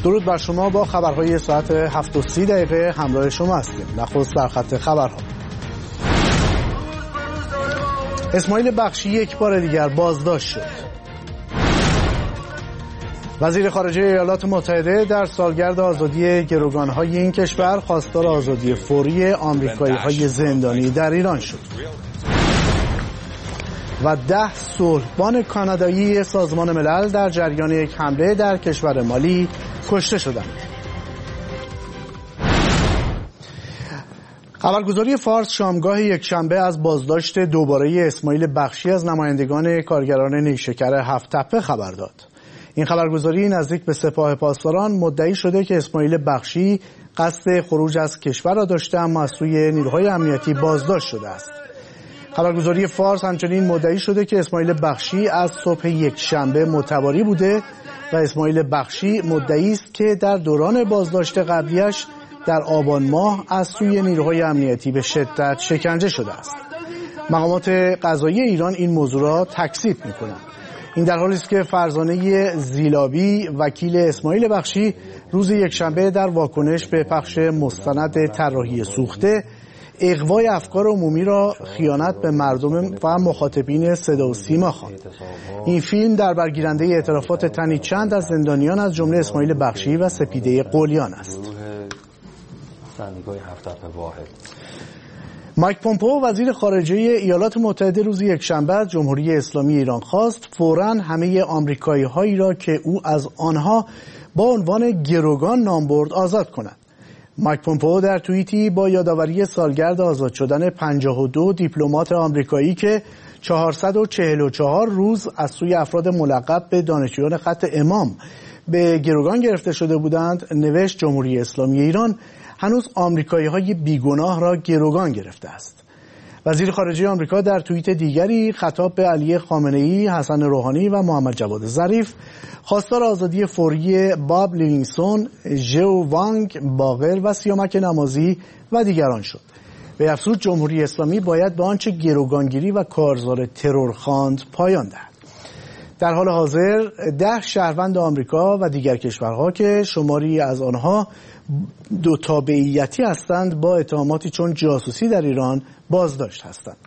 درود بر شما. با خبرهای ساعت 7:30 همراه شما هستیم. نخست در خط خبرها. اسماعیل بخشی یک بار دیگر بازداشت شد. وزیر خارجه ایالات متحده در سالگرد آزادی گروگان‌های این کشور خواستار آزادی فوری آمریکایی‌های زندانی در ایران شد. و 10 صلحبان کانادایی سازمان ملل در جریان یک حمله در کشور مالی کشته شدند. خبرگزاری فارس شامگاه یکشنبه از بازداشت دوباره اسماعیل بخشی از نمایندگان کارگران نیشکر هفت تپه خبر داد. این خبرگزاری نزدیک به سپاه پاسداران مدعی شده که اسماعیل بخشی قصد خروج از کشور را داشته اما از سوی نیروهای امنیتی بازداشت شده است. خبرگزاری فارس همچنین مدعی شده که اسماعیل بخشی از صبح یکشنبه متواری بوده و اسماعیل بخشی مدعی است که در دوران بازداشت قبلیش در آبان ماه از سوی نیروهای امنیتی به شدت شکنجه شده است. مقامات قضایی ایران این موضوع را تکذیب می‌کنند. این در حالی است که فرزانه زیلابی وکیل اسماعیل بخشی روز یکشنبه در واکنش به پخش مستند طراحی سوخته اغوای افکار عمومی را خیانت به مردم و مخاطبین صدا و سیما خواند. این فیلم در برگیرنده اعترافات تنی چند از زندانیان از جمله اسماعیل بخشی و سپیده قلیان است. مایک پومپئو وزیر خارجه ایالات متحده روز یکشنبه از جمهوری اسلامی ایران خواست فوراً همه آمریکایی‌هایی را که او از آنها با عنوان گروگان نام برد آزاد کند. مایک پومپئو در توییتی با یادآوری سالگرد آزاد شدن 52 دیپلمات آمریکایی که 444 روز از سوی افراد ملقب به دانشجویان خط امام به گروگان گرفته شده بودند نوشت جمهوری اسلامی ایران هنوز آمریکایی‌های بیگناه را گروگان گرفته است. وزیر خارجه آمریکا در توییت دیگری خطاب به علی خامنه‌ای، حسن روحانی و محمد جواد ظریف خواستار آزادی فوری باب لیوینگستون، ژو وانگ، باقر و سیامک نمازی و دیگران شد. به افزود جمهوری اسلامی باید به آنچه گروگانگیری و کارزار ترور خواند پایان دهد. در حال حاضر 10 شهروند آمریکا و دیگر کشورها که شماری از آنها دو تابعیتی هستند با اتهاماتی چون جاسوسی در ایران بازداشت هستند.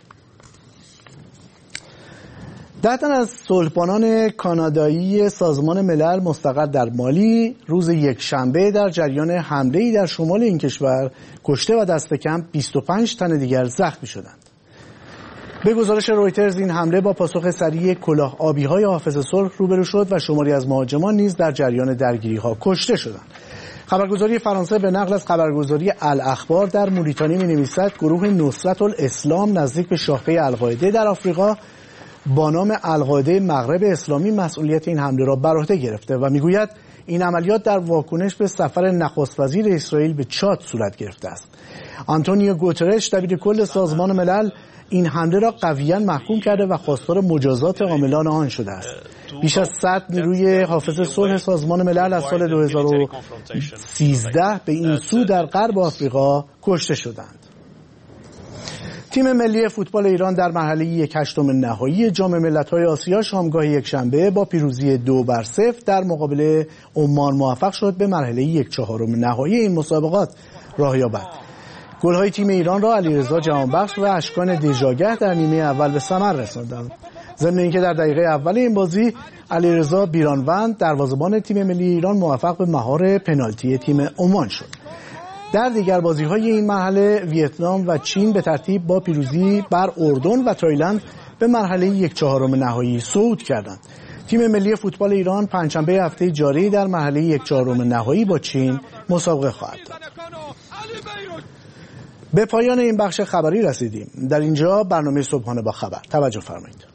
10 تن از صلحبانان کانادایی سازمان ملل مستقر در مالی روز یکشنبه در جریان حمله‌ای در شمال این کشور کشته و دست کم 25 تن دیگر زخمی شدند. به گزارش رویترز این حمله با پاسخ سریع کلاه آبی‌های حافظ صلح روبرو شد و شماری از مهاجمان نیز در جریان درگیری‌ها کشته شدند. خبرگزاری فرانسه به نقل از خبرگزاری الاخبار در موریتانی می‌نویسد گروه نصرت الاسلام نزدیک به شاخه القاعده در آفریقا با نام القاعده مغرب اسلامی مسئولیت این حمله را بر عهده گرفته و می‌گوید این عملیات در واکنش به سفر نخست وزیر اسرائیل به چاد صورت گرفته است. آنتونیو گوترش دبیرکل سازمان ملل این حمله را قویاً محکوم کرده و خواستار مجازات عاملان آن شده است. بیش از 100 نیروی حافظ صلح سازمان ملل از سال 2013 به این سو در غرب آفریقا کشته شدند. تیم ملی فوتبال ایران در مرحله 1/8 نهایی جام ملت‌های آسیا شامگاه یکشنبه با پیروزی 2-0 در مقابل عمان موفق شد به مرحله 1/4 نهایی این مسابقات راه یابد. گل‌های تیم ایران را علیرضا جهانبخش و اشکان دژاگه در نیمه اول به ثمر رساندند. ضمن اینکه در دقیقه اول این بازی علیرضا بیرانوند دروازه‌بان تیم ملی ایران موفق به مهار پنالتی تیم عمان شد. در دیگر بازی‌های این مرحله ویتنام و چین به ترتیب با پیروزی بر اردن و تایلند به مرحله 1/4 نهایی صعود کردند. تیم ملی فوتبال ایران پنجشنبه هفته جاری در مرحله 1/4 نهایی با چین مسابقه خواهد داشت. به پایان این بخش خبری رسیدیم. در اینجا برنامه صبحانه با خبر. توجه فرمایید.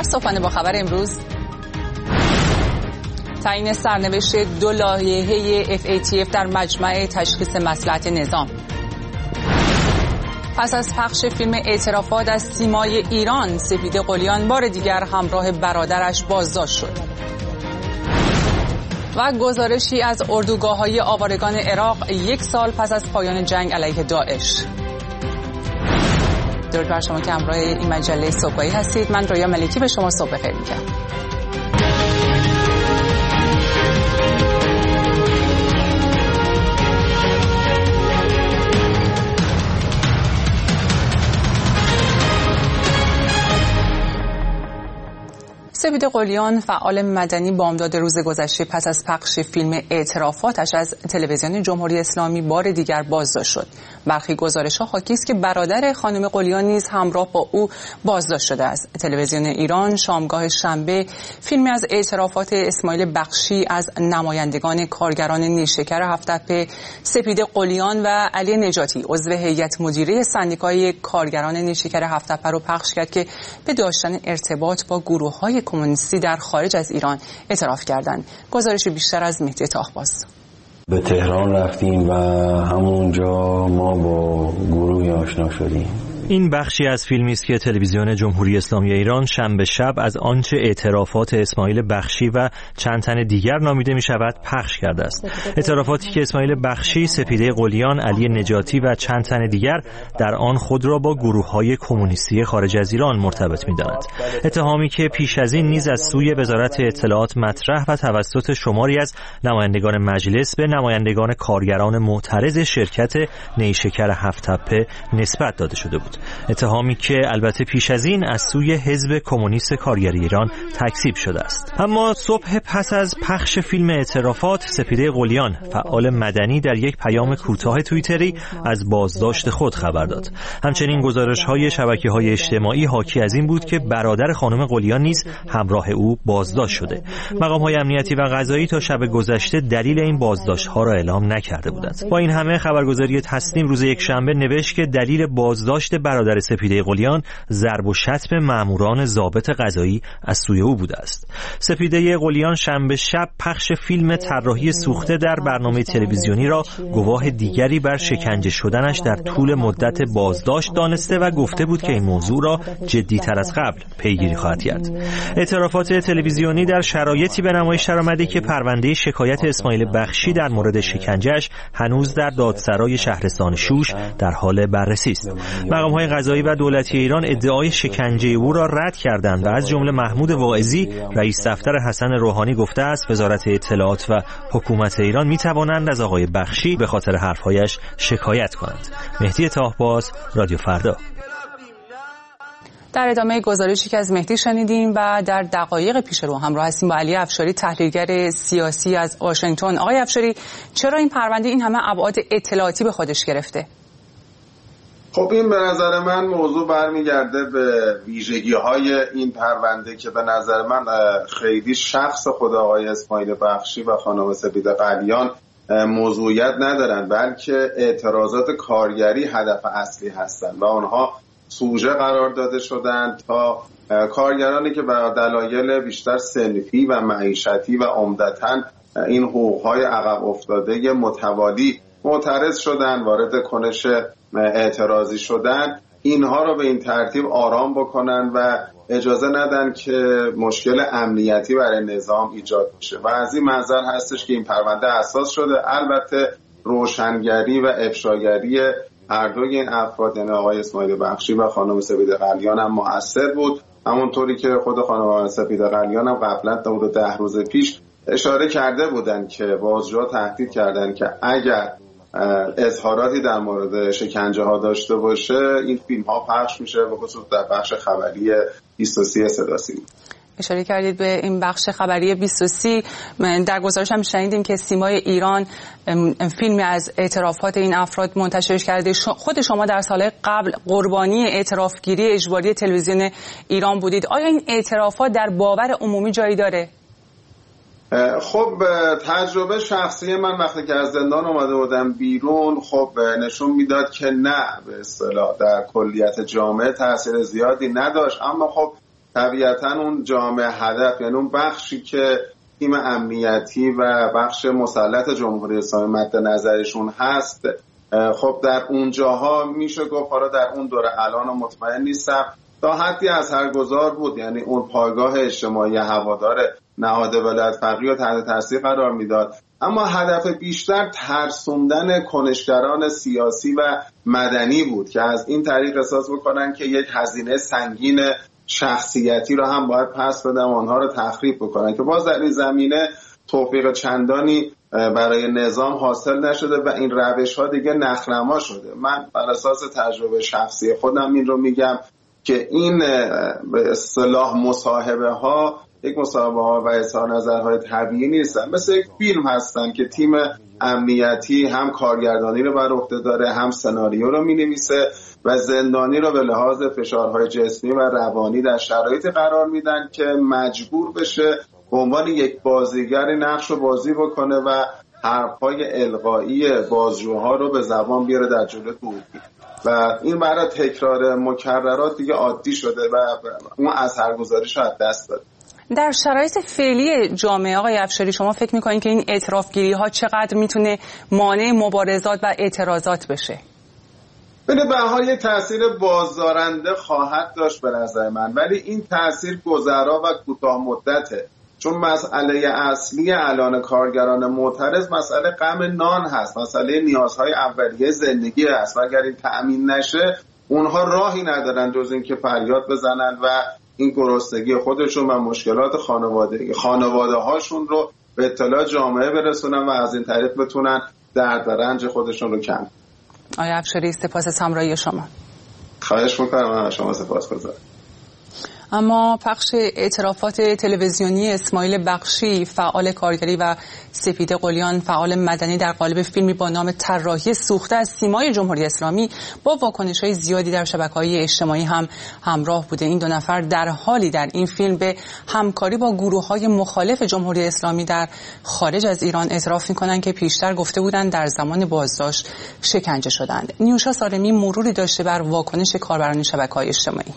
صبحانه با خبر امروز: تعیین سرنوشت 2 لایحه FATF در مجمع تشخیص مصلحت نظام. پس از پخش فیلم اعترافات از سیمای ایران، سپیده قلیان بار دیگر همراه برادرش بازداشت شد. و گزارشی از اردوگاه‌های آوارگان عراق 1 سال پس از پایان جنگ علیه داعش. درود بر شما که همراه این مجله صبحگاهی هستید. من رویا ملکی به شما صبح بخیر میگم. سپیده قلیان، فعال مدنی، بامداد روز گذشته پس از پخش فیلم اعترافاتش از تلویزیون جمهوری اسلامی بار دیگر بازداشت شد. برخی گزارش‌ها حاکی است که برادر خانم قلیان نیز همراه با او بازداشت شده است. تلویزیون ایران شامگاه شنبه فیلمی از اعترافات اسماعیل بخشی از نمایندگان کارگران نیشکر هفت‌تپه، سپیده قلیان و علی نجاتی عضو هیئت مدیره سندیکای کارگران نیشکر هفت‌تپه رو پخش کرد که به داشتن ارتباط با گروه‌های کمونیستی در خارج از ایران اعتراف کردند. گزارش بیشتر از مهدی طاهباز. به تهران رفتیم و همونجا ما با گروهی آشنا شدیم. این بخشی از فیلمی است که تلویزیون جمهوری اسلامی ایران شنبه شب از آنچه اعترافات اسماعیل بخشی و چند تن دیگر نامیده می شود پخش کرده است. اعترافاتی که اسماعیل بخشی، سپیده قلیان، علی نجاتی و چند تن دیگر در آن خود را با گروه‌های کمونیستی خارج از ایران مرتبط می‌دانند. اتهامی که پیش از این نیز از سوی وزارت اطلاعات مطرح و توسط شماری از نمایندگان مجلس به نمایندگان کارگران معترض شرکت نیشکر هفت‌تپه نسبت داده شده بود. اتهامی که البته پیش از این از سوی حزب کمونیست کارگری ایران تکذیب شده است. اما صبح پس از پخش فیلم اعترافات، سپیده قلیان، فعال مدنی، در یک پیام کوتاه توییتری از بازداشت خود خبر داد. همچنین گزارش‌های شبکه‌های اجتماعی حاکی از این بود که برادر خانم قلیان نیز همراه او بازداشت شده. مقام‌های امنیتی و قضایی تا شب گذشته دلیل این بازداشت‌ها را اعلام نکرده بودند. با این همه خبرگزاری تسنیم روز یکشنبه نوشت که دلیل بازداشت برادر سپیده قلیان ضرب و شتم ماموران ضابط قضایی از سوی او بوده است. سپیده قلیان شنبه شب پخش فیلم طراحی سوخته در برنامه تلویزیونی را گواه دیگری بر شکنجه شدنش در طول مدت بازداشت دانسته و گفته بود که این موضوع را جدی‌تر از قبل پیگیری خواهد کرد. اعترافات تلویزیونی در شرایطی به نمایش درآمده که پرونده شکایت اسماعیل بخشی در مورد شکنجه‌اش هنوز در دادسرای شهرستان شوش در حال بررسی است. مقام‌های قضایی و دولتی ایران ادعای شکنجه او را رد کردند و از جمله محمود واعظی، رئیس دفتر حسن روحانی، گفته است وزارت اطلاعات و حکومت ایران می‌توانند از آقای بخشی به خاطر حرف‌هایش شکایت کنند. مهدی طاهباز، رادیو فردا. در ادامه گزارشی که از مهدی شنیدیم و در دقایق پیش رو همراه هستیم با علی افشاری، تحلیلگر سیاسی از واشنگتن. آقای افشاری، چرا این پرونده این همه ابعاد اطلاعاتی به خودش گرفته؟ خب این به نظر من موضوع برمیگرده به ویژگی‌های این پرونده که به نظر من خیلی شخص خود آقای اسماعیل بخشی و خانم سپیده قلیان موضوعیت ندارن، بلکه اعتراضات کارگری هدف اصلی هستند و آنها سوژه قرار داده شدند تا کارگرانی که به دلایل بیشتر صنفی و معیشتی و عمدتاً این حقوق‌های عقب افتاده متوالی معترض شدن، وارد کنش اعتراضی شدن، اینها رو به این ترتیب آرام بکنن و اجازه ندن که مشکل امنیتی برای نظام ایجاد بشه و از این منظر هستش که این پرونده اساس شده. البته روشنگری و افشاگری هر دوی این افراد، یعنی آقای اسماعیل بخشی و خانم سپیده قلیان، هم مؤثر بود، همونطوری که خود خانم سپیده قلیان هم قبلا تا 10 روز پیش اشاره کرده بودن که بازجوها تهدید کردن که اگر اظهاراتی در مورد شکنجه ها داشته باشه این فیلم ها پخش میشه، به خصوص در بخش خبری 23 صدا سیما. اشاره کردید به این بخش خبری 23. در گزارش هم شنیدیم که سیمای ایران فیلمی از اعترافات این افراد منتشر کرده. خود شما در سال قبل قربانی اعترافگیری اجباری تلویزیون ایران بودید. آیا این اعترافات در باور عمومی جایی داره؟ خب تجربه شخصی من وقتی که از زندان اومده بودم بیرون خب نشون میداد که نه، به اصطلاح در کلیت جامعه تاثیر زیادی نداشت، اما خب طبیعتا اون جامعه هدف، یعنی اون بخشی که تیم امنیتی و بخش مسلط جمهوری اسلامی مد نظرشون هست، خب در اونجاها میشه گفت حالا در اون دوره الان مطمئن نیستم تا حدی اثرگذار بود، یعنی اون پایگاه اجتماعی هوادار نهاد ولایت فقیه رو تحت تاثیر قرار میداد، اما هدف بیشتر ترسوندن کنشگران سیاسی و مدنی بود که از این طریق احساس بکنن که یک هزینه سنگین شخصیتی رو هم باید پس بدن و آنها رو تخریب بکنن، که باز در این زمینه توفیق چندانی برای نظام حاصل نشده و این روش ها دیگه نخنما شده. من بر اساس تجربه شخصی خودم این رو میگم که این به اصطلاح مصاحبه ها یک مصاحبه ها و اظهار نظرهای طبیعی نیستن، مثل یک فیلم هستن که تیم امنیتی هم کارگردانی رو بر عهده داره، هم سناریو رو مینویسه و زندانی رو به لحاظ فشارهای جسمی و روانی در شرایطی قرار میدن که مجبور بشه به عنوان یک بازیگر نقش رو بازی بکنه و حرفهای القایی بازجوها رو به زبان بیاره در جلوی حقوقی و این برای تکرار مکررات دیگه عادی شده و اون اثرگذاریش رو از دست داده. در شرایط فعلی جامعه آقای افشاری شما فکر می‌کنید که این اعترافگیری ها چقدر میتونه مانع مبارزات و اعتراضات بشه؟ به هر حال یه تأثیر بازدارنده خواهد داشت به نظر من، ولی این تأثیر گذرا و کوتاه مدته، چون مسئله اصلی الان کارگران معترض مسئله غم نان هست، مسئله نیازهای اولیه زندگی هست و اگر این تأمین نشه اونها راهی ندارن جز این که فریاد بزنن و این گرسنگی خودشون و مشکلات خانواده هاشون رو به اطلاع جامعه برسونن و از این طریق بتونن درد و رنج خودشون رو کم. آقای افشاری سپاس از همراهی شما. خواهش می‌کنم، من شما سپاسگزارم. اما پخش اعترافات تلویزیونی اسماعیل بخشی فعال کارگری و سپیده قلیان فعال مدنی در قالب فیلمی با نام طراحی سوخته از سیمای جمهوری اسلامی با واکنش‌های زیادی در شبکه‌های اجتماعی هم همراه بوده. این دو نفر در حالی در این فیلم به همکاری با گروه‌های مخالف جمهوری اسلامی در خارج از ایران اعتراف می‌کنند که پیشتر گفته بودند در زمان بازداشت شکنجه شدند. نیوشا سالمی مروری داشته بر واکنش کاربران شبکه‌های اجتماعی.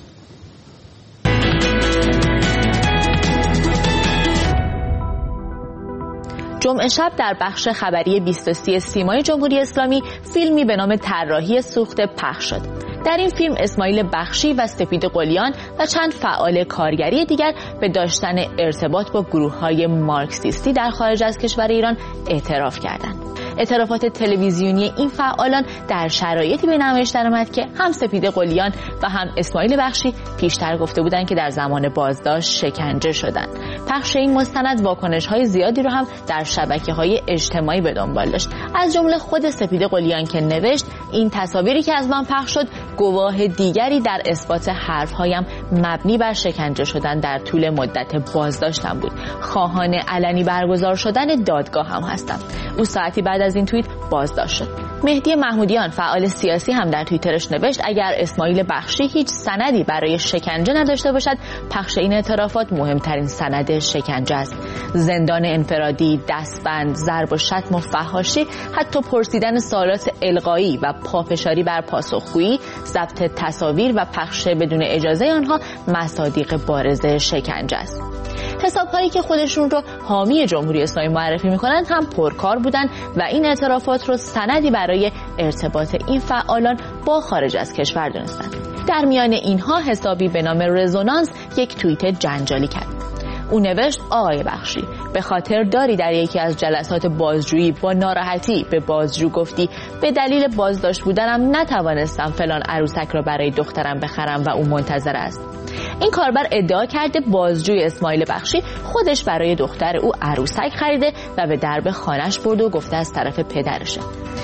جمعه شب در بخش خبری 23 سیمای جمهوری اسلامی فیلمی به نام طراحی سوخته پخش شد. در این فیلم اسماعیل بخشی و سپیده قلیان و چند فعال کارگری دیگر به داشتن ارتباط با گروه‌های مارکسیستی در خارج از کشور ایران اعتراف کردند. اعترافات تلویزیونی این فعالان در شرایطی به نمایش درآمد که هم سپیده قلیان و هم اسماعیل بخشی پیشتر گفته بودند که در زمان بازداشت شکنجه شدند. پخش این مستند واکنش‌های زیادی رو هم در شبکه‌های اجتماعی به دنبال داشت. از جمله خود سپیده قلیان که نوشت این تصاویری که از من پخش شد گواه دیگری در اثبات حرف‌هایم مبنی بر شکنجه شدن در طول مدت بازداشتم بود. خواهان علنی برگزار شدن دادگاه هم هستم. او ساعتی بعد از این توییت بازداشت شد. مهدی محمودیان فعال سیاسی هم در توییترش نوشت اگر اسماعیل بخشی هیچ سندی برای شکنجه نداشته باشد پخش این اعترافات مهمترین سند شکنجه است. زندان انفرادی، دستبند، ضرب و شتم و فحاشی، حتی پرسیدن سوالات القایی و پافشاری بر پاسخگویی، ضبط تصاویر و پخش بدون اجازه آنها مصادیق بارز شکنجه است. حساب‌هایی که خودشون رو حامی جمهوری اسلامی معرفی می‌کنند هم پرکار بودند و این اعترافات رو سندی برای ارتباط این فعالان با خارج از کشور دونستند. در میان اینها حسابی به نام رزونانس یک توییت جنجالی کرد. او نوشت آقای بخشی به خاطر داری در یکی از جلسات بازجویی با ناراحتی به بازجو گفتی به دلیل بازداشت بودنم نتوانستم فلان عروسک را برای دخترم بخرم و او منتظر است. این کاربر ادعا کرده بازجوی اسماعیل بخشی خودش برای دختر او عروسک خریده و به درب خانه‌اش برده و گفته از طرف پدرشه.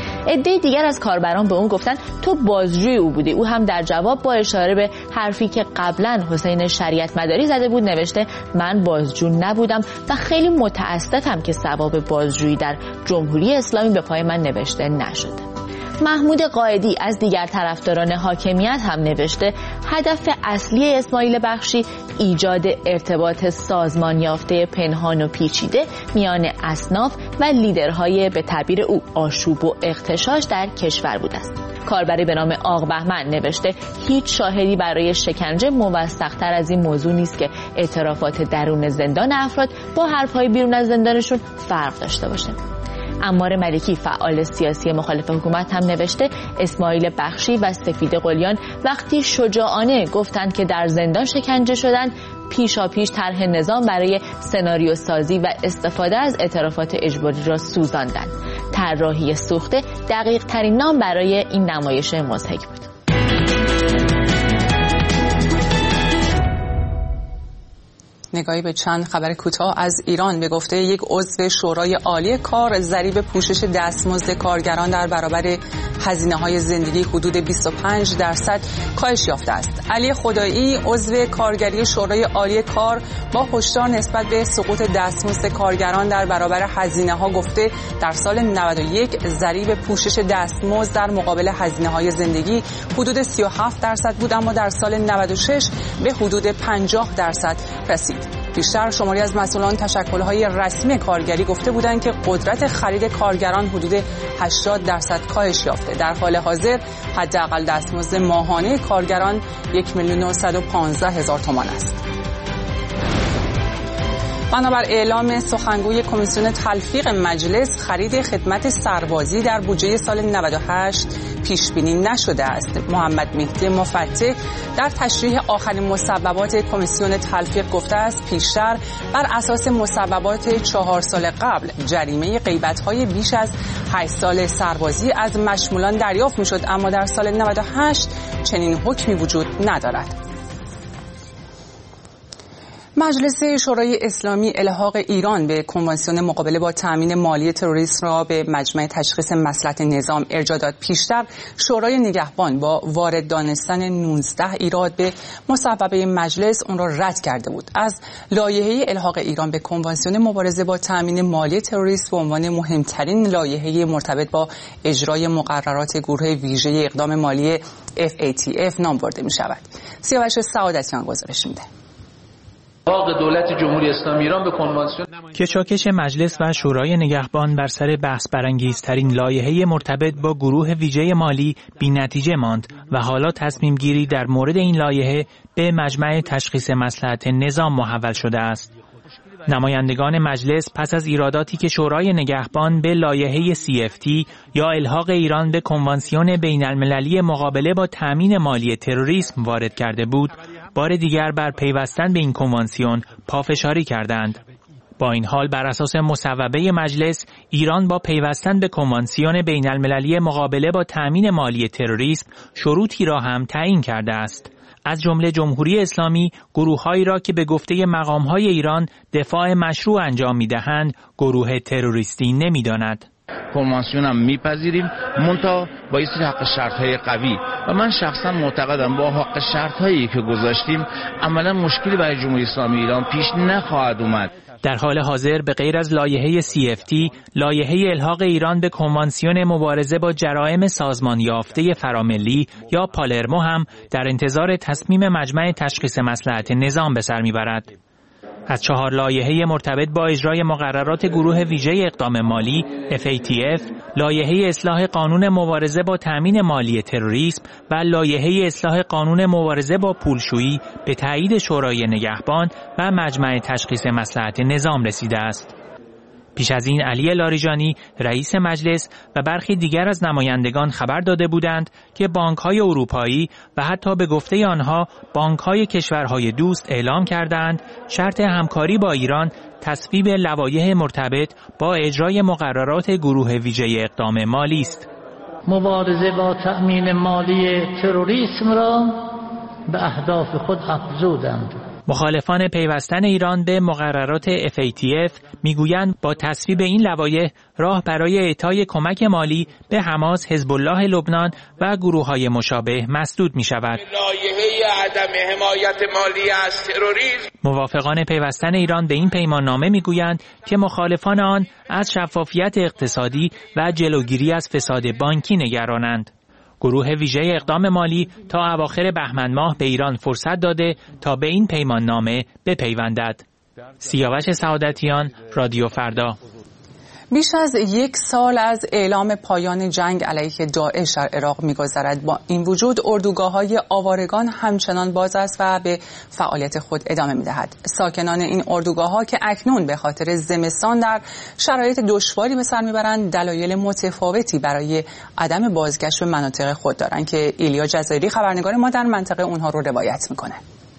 عده دیگر از کاربران به اون گفتن تو بازجوی او بودی. او هم در جواب با اشاره به حرفی که قبلا حسین شریعت مداری زده بود نوشته من بازجو نبودم و خیلی متاسفم که ثواب بازجویی در جمهوری اسلامی به پای من نوشته نشده. محمود قائدی از دیگر طرفداران حاکمیت هم نوشته هدف اصلی اسماعیل بخشی ایجاد ارتباط سازمان یافته پنهان و پیچیده میان اصناف و لیدرهای به تعبیر او آشوب و اغتشاش در کشور بوده است. کاربری به نام آق بهمن نوشته هیچ شاهدی برای شکنجه موثق‌تر از این موضوع نیست که اعترافات درون زندان افراد با حرف‌های بیرون از زندانشون فرق داشته باشه. عمار ملکی فعال سیاسی مخالف حکومت هم نوشته اسماعیل بخشی و سپید قلیان وقتی شجاعانه گفتند که در زندان شکنجه شدن پیشاپیش طرح نظام برای سناریو سازی و استفاده از اعترافات اجباری را سوزاندند. طراحی سوخته دقیق ترین نام برای این نمایش مضحک بود. نگاهی به چند خبر کوتاه از ایران. به گفته یک عضو شورای عالی کار، ضریب پوشش دستمزد کارگران در برابر هزینه‌های زندگی حدود 25% کاهش یافته است. علی خدایی، عضو کارگری شورای عالی کار، با هشدار نسبت به سقوط دستمزد کارگران در برابر هزینه‌ها گفته در سال 91 ضریب پوشش دستمزد در مقابل هزینه‌های زندگی حدود 37% بود، اما در سال 96 به حدود 50% رسید. بیشتر شماری از مسئولان تشکل‌های رسمی کارگری گفته بودند که قدرت خرید کارگران حدود 80% کاهش یافته. در حال حاضر حداقل دستمزد ماهانه کارگران 1,915,000 تومان است. بنابر اعلام سخنگوی کمیسیون تلفیق مجلس، خرید خدمت سربازی در بودجه سال 98 پیش بینی نشده است. محمد مهدی مفتح در تشریح آخرین مصوبات کمیسیون تلفیق گفته است پیشتر بر اساس مصوبات 4 سال قبل جریمه غیبت‌های بیش از 8 سال سربازی از مشمولان دریافت می‌شد، اما در سال 98 چنین حکمی وجود ندارد. مجلس شورای اسلامی الحاق ایران به کنوانسیون مقابله با تامین مالی تروریسم را به مجمع تشخیص مصلحت نظام ارجاع داد. پیشتر شورای نگهبان با وارد دانستن 19 ایراد به مصوبه مجلس اون را رد کرده بود. از لایحه الحاق ایران به کنوانسیون مبارزه با تامین مالی تروریسم به عنوان مهمترین لایحه مرتبط با اجرای مقررات گروه ویژه اقدام مالی FATF نام برده می شود. سیاوش سعادتیان گزارش میده. دولت جمهوری اسلامی ایران به کنوانسیون کشاکش مجلس و شورای نگهبان بر سر بحث برانگیزترین لایحه مرتبط با گروه ویژه مالی بی نتیجه ماند و حالا تصمیم گیری در مورد این لایحه به مجمع تشخیص مصلحت نظام محول شده است. نمایندگان مجلس پس از ایراداتی که شورای نگهبان به لایحه CFT یا الحاق ایران به کنوانسیون بین المللی مقابله با تامین مالی تروریسم وارد کرده بود، بار دیگر بر پیوستن به این کنوانسیون پافشاری کردند. با این حال بر اساس مصوبه مجلس، ایران با پیوستن به کنوانسیون بین المللی مقابله با تامین مالی تروریسم شروطی را هم تعیین کرده است. از جمله جمهوری اسلامی گروه‌هایی را که به گفته مقام‌های ایران دفاع مشروع انجام می‌دهند گروه تروریستی نمی‌داند. کنوانسیون هم میپذیریم منتها با یه سری حق شرط‌های قوی و من شخصا معتقدم با حق شرط‌هایی که گذاشتیم عملا مشکلی برای جمهوری اسلامی ایران پیش نخواهد اومد. در حال حاضر به غیر از لایحه CFT، لایحه الحاق ایران به کنوانسیون مبارزه با جرائم سازمان یافته فراملی یا پالرمو هم در انتظار تصمیم مجمع تشخیص مصلحت نظام به سر میبرد. از 4 لایحه مرتبط با اجرای مقررات گروه ویژه اقدام مالی FATF، لایحه اصلاح قانون مبارزه با تامین مالی تروریسم و لایحه اصلاح قانون مبارزه با پولشویی به تایید شورای نگهبان و مجمع تشخیص مصلحت نظام رسیده است. پیش از این علی لاریجانی رئیس مجلس و برخی دیگر از نمایندگان خبر داده بودند که بانک‌های اروپایی و حتی به گفته آنها بانک‌های کشورهای دوست اعلام کردند شرط همکاری با ایران تصویب لوایح مرتبط با اجرای مقررات گروه ویژه اقدام مالی است. مبارزه با تأمین مالی تروریسم را به اهداف خود افزودند. مخالفان پیوستن ایران به مقررات FATF میگویند با تصویب این لوایح راه برای اعطای کمک مالی به حماس، حزب الله لبنان و گروه‌های مشابه مسدود می‌شود. لایحه عدم حمایت مالی از تروریسم. موافقان پیوستن ایران به این پیماننامه میگویند که مخالفان آن از شفافیت اقتصادی و جلوگیری از فساد بانکی نگرانند. گروه ویژه اقدام مالی تا اواخر بهمن ماه به ایران فرصت داده تا به این پیماننامه بپیوندد. سیاوش سعادتیان، رادیو فردا. بیش از 1 سال از اعلام پایان جنگ علیه داعش در عراق می‌گذرد. با این وجود اردوگاه‌های آوارگان همچنان باز است و به فعالیت خود ادامه می‌دهد. ساکنان این اردوگاه‌ها که اکنون به خاطر زمستان در شرایط دشواری به سر می‌برند، دلایل متفاوتی برای عدم بازگشت به مناطق خود دارند که ایلیا جزایری خبرنگار ما در منطقه اونها رو روایت می‌کنه.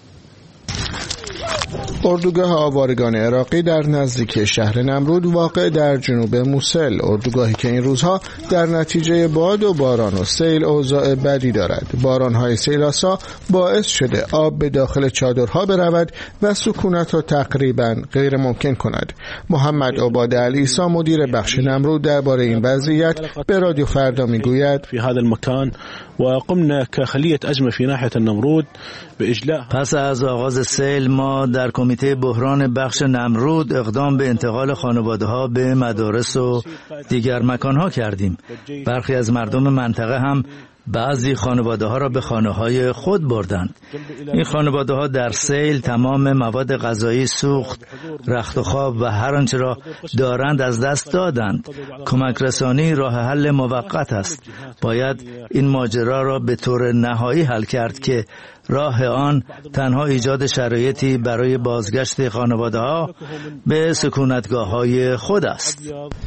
اردوگاه آوارگان عراقی در نزدیکی شهر نمرود واقع در جنوب موسل، اردوگاهی که این روزها در نتیجه باد و باران و سیل اوضاع بدی دارد. باران‌های سیل‌آسا باعث شده آب به داخل چادرها برود و سکونت را تقریباً غیر ممکن کند. محمد عباد علیسا مدیر بخش نمرود درباره این وضعیت به رادیو فردا میگوید: في هذا المكان وقمنا كخلية أزمة في ناحية النمرود بإجلاء. پس از آغاز سیل ما در کمیته بحران بخش نمرود اقدام به انتقال خانواده‌ها به مدارس و دیگر مکانها کردیم. برخی از مردم منطقه هم بعضی خانواده‌ها را به خانه‌های خود بردند. این خانواده‌ها در سیل تمام مواد غذایی سوخت، رخت و خواب و هر آنچه را دارند از دست دادند. کمک رسانی راه حل موقت است. باید این ماجرا را به طور نهایی حل کرد که راه آن تنها ایجاد شرایطی برای بازگشت خانواده‌ها به سکونتگاه‌های خود است.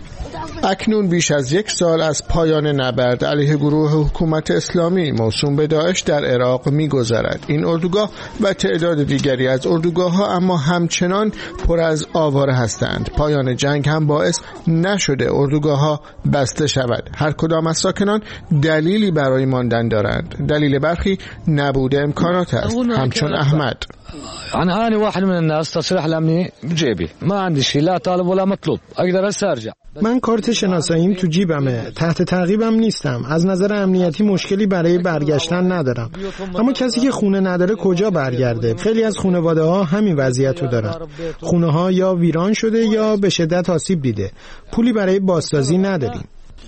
اکنون بیش از 1 سال از پایان نبرد علیه گروه حکومت اسلامی موسوم به داعش در عراق می‌گذرد. این اردوگاه و تعداد دیگری از اردوگاه‌ها اما همچنان پر از آواره هستند. پایان جنگ هم باعث نشده اردوگاه‌ها بسته شود. هر کدام از ساکنان دلیلی برای ماندن دارند. دلیل برخی نبوده امکانات است، همچون احمد. أنا واحد من الناس تصريح الأمني بجيبي ما عندي شيء لا طالب ولا مطلوب أقدر أرجع. من کارت شناساییم تو جیبمه، تحت تعقیبم نیستم. از نظر امنیتی مشکلی برای برگشتن ندارم. اما کسی که خونه نداره کجا برگرده؟ خیلی از خانواده‌ها همین وضعیت رو دارن. خونه‌ها یا ویران شده یا به شدت آسیب دیده. پولی برای بازسازی نداریم.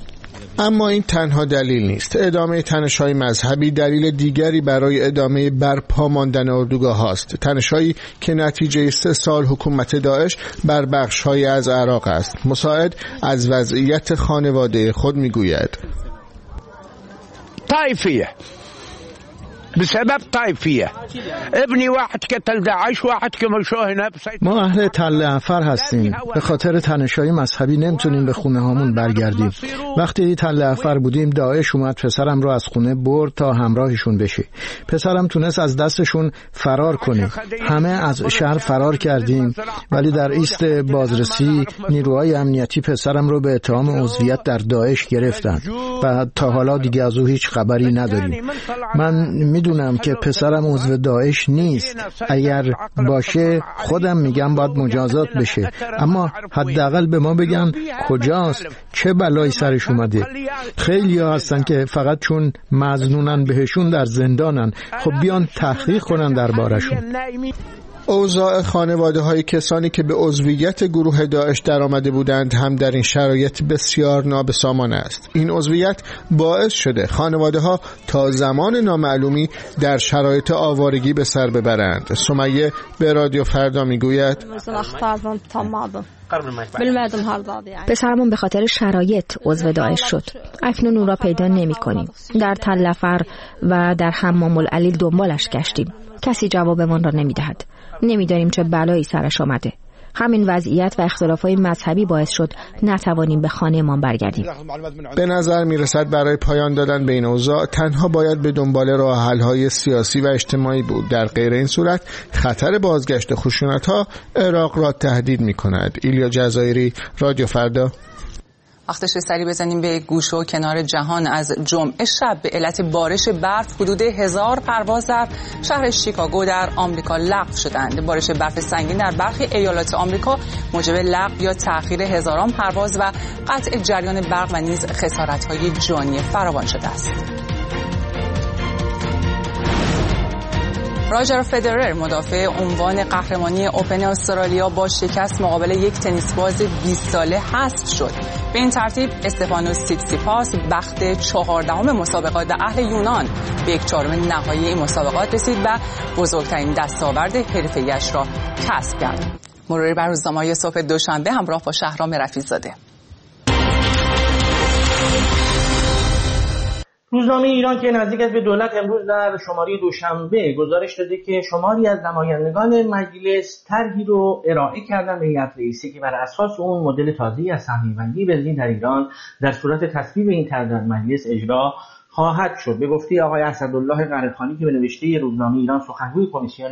اما این تنها دلیل نیست. ادامه تنش‌های مذهبی دلیل دیگری برای ادامه برپا ماندن اردوگاه هاست. تنش‌هایی که نتیجه 3 سال حکومت داعش بر بخش‌های از عراق است. مساعد از وضعیت خانواده خود میگوید: طائفية بسبب طائفية ابني واحد قتل داعش واحد كمشوه هنا. ما اهل تل افر هستیم. به خاطر تنش‌های مذهبی نمیتونیم به خونه هامون برگردیم. وقتی تل افر بودیم داعش اومد پسرم رو از خونه برد تا همراهشون بشه. پسرم تونست از دستشون فرار کنه. همه از شهر فرار کردیم ولی در ایست بازرسی نیروهای امنیتی پسرم رو به اتهام عضویت در داعش گرفتن و تا حالا دیگه از او هیچ خبری نداریم. من میدونم که پسرم عضو داعش نیست. اگر باشه خودم میگم باید مجازات بشه، اما حداقل به ما بگن کجاست، چه بلایی سرش اومده. خیلی ها هستن که فقط چون مظنونن بهشون در زندانن. خب بیان تحقیق کنن دربارشون. اوضاع خانواده‌های کسانی که به عضویت گروه داعش در آمده بودند هم در این شرایط بسیار نابسامان است. این عضویت باعث شده خانواده‌ها تا زمان نامعلومی در شرایط آوارگی به سر ببرند. سمیه به رادیو فردا میگوید: پسرمون به خاطر شرایط عضو داعش شد. اکنون اون را پیدا نمی‌کنیم. در تل افر و در حمام العلیل دنبالش گشتیم. کسی جوابمان را نمی‌دهد. نمی‌دانیم چه بلایی سرش آمده. همین وضعیت و اختلافات مذهبی باعث شد نتوانیم به خانه‌مان برگردیم. به نظر می‌رسد برای پایان دادن به این اوضاع تنها باید به دنبال راه حل‌های سیاسی و اجتماعی بود. در غیر این صورت خطر بازگشت خشونت‌ها عراق را تهدید می‌کند. ایلیا جزایری، رادیو فردا. وقتش سری بزنیم به گوش و کنار جهان. از جمعه شب به علت بارش برف حدود 1000 پرواز در شهر شیکاگو در آمریکا لغو شدند. بارش برف سنگین در برخی ایالات آمریکا موجب لغو یا تأخیر هزاران پرواز و قطع جریان برق و نیز خسارت‌های جانی فراوان شده است. راجر فدرر مدافع عنوان قهرمانی اوپن استرالیا با شکست مقابل یک تنیسباز 20 ساله حذف شد. به این ترتیب استفانوس تیتسیپاس بخت 14ام مسابقات در اهل یونان به 1/4 نهایی این مسابقات رسید و بزرگترین دستاورد حرفه‌ایش را کسب کرد. مروری بر روزنامه‌های صبح دوشنبه همراه با شهرام رفیع‌زاده. روزنامه ایران که نزدیک است به دولت امروز در شماره دوشنبه گزارش داده که شماری از نمایندگان مجلس طرحی رو ارائه کردن به هیئت رئیسه که بر اساس اون مدل تازه‌ای از سهمیه‌بندی بنزین در ایران در صورت تصویب این طرح در مجلس اجرا خواهد شد. به گفته آقای اسدالله قره‌خانی که به نوشته روزنامه ایران سخنگوی کمیسیون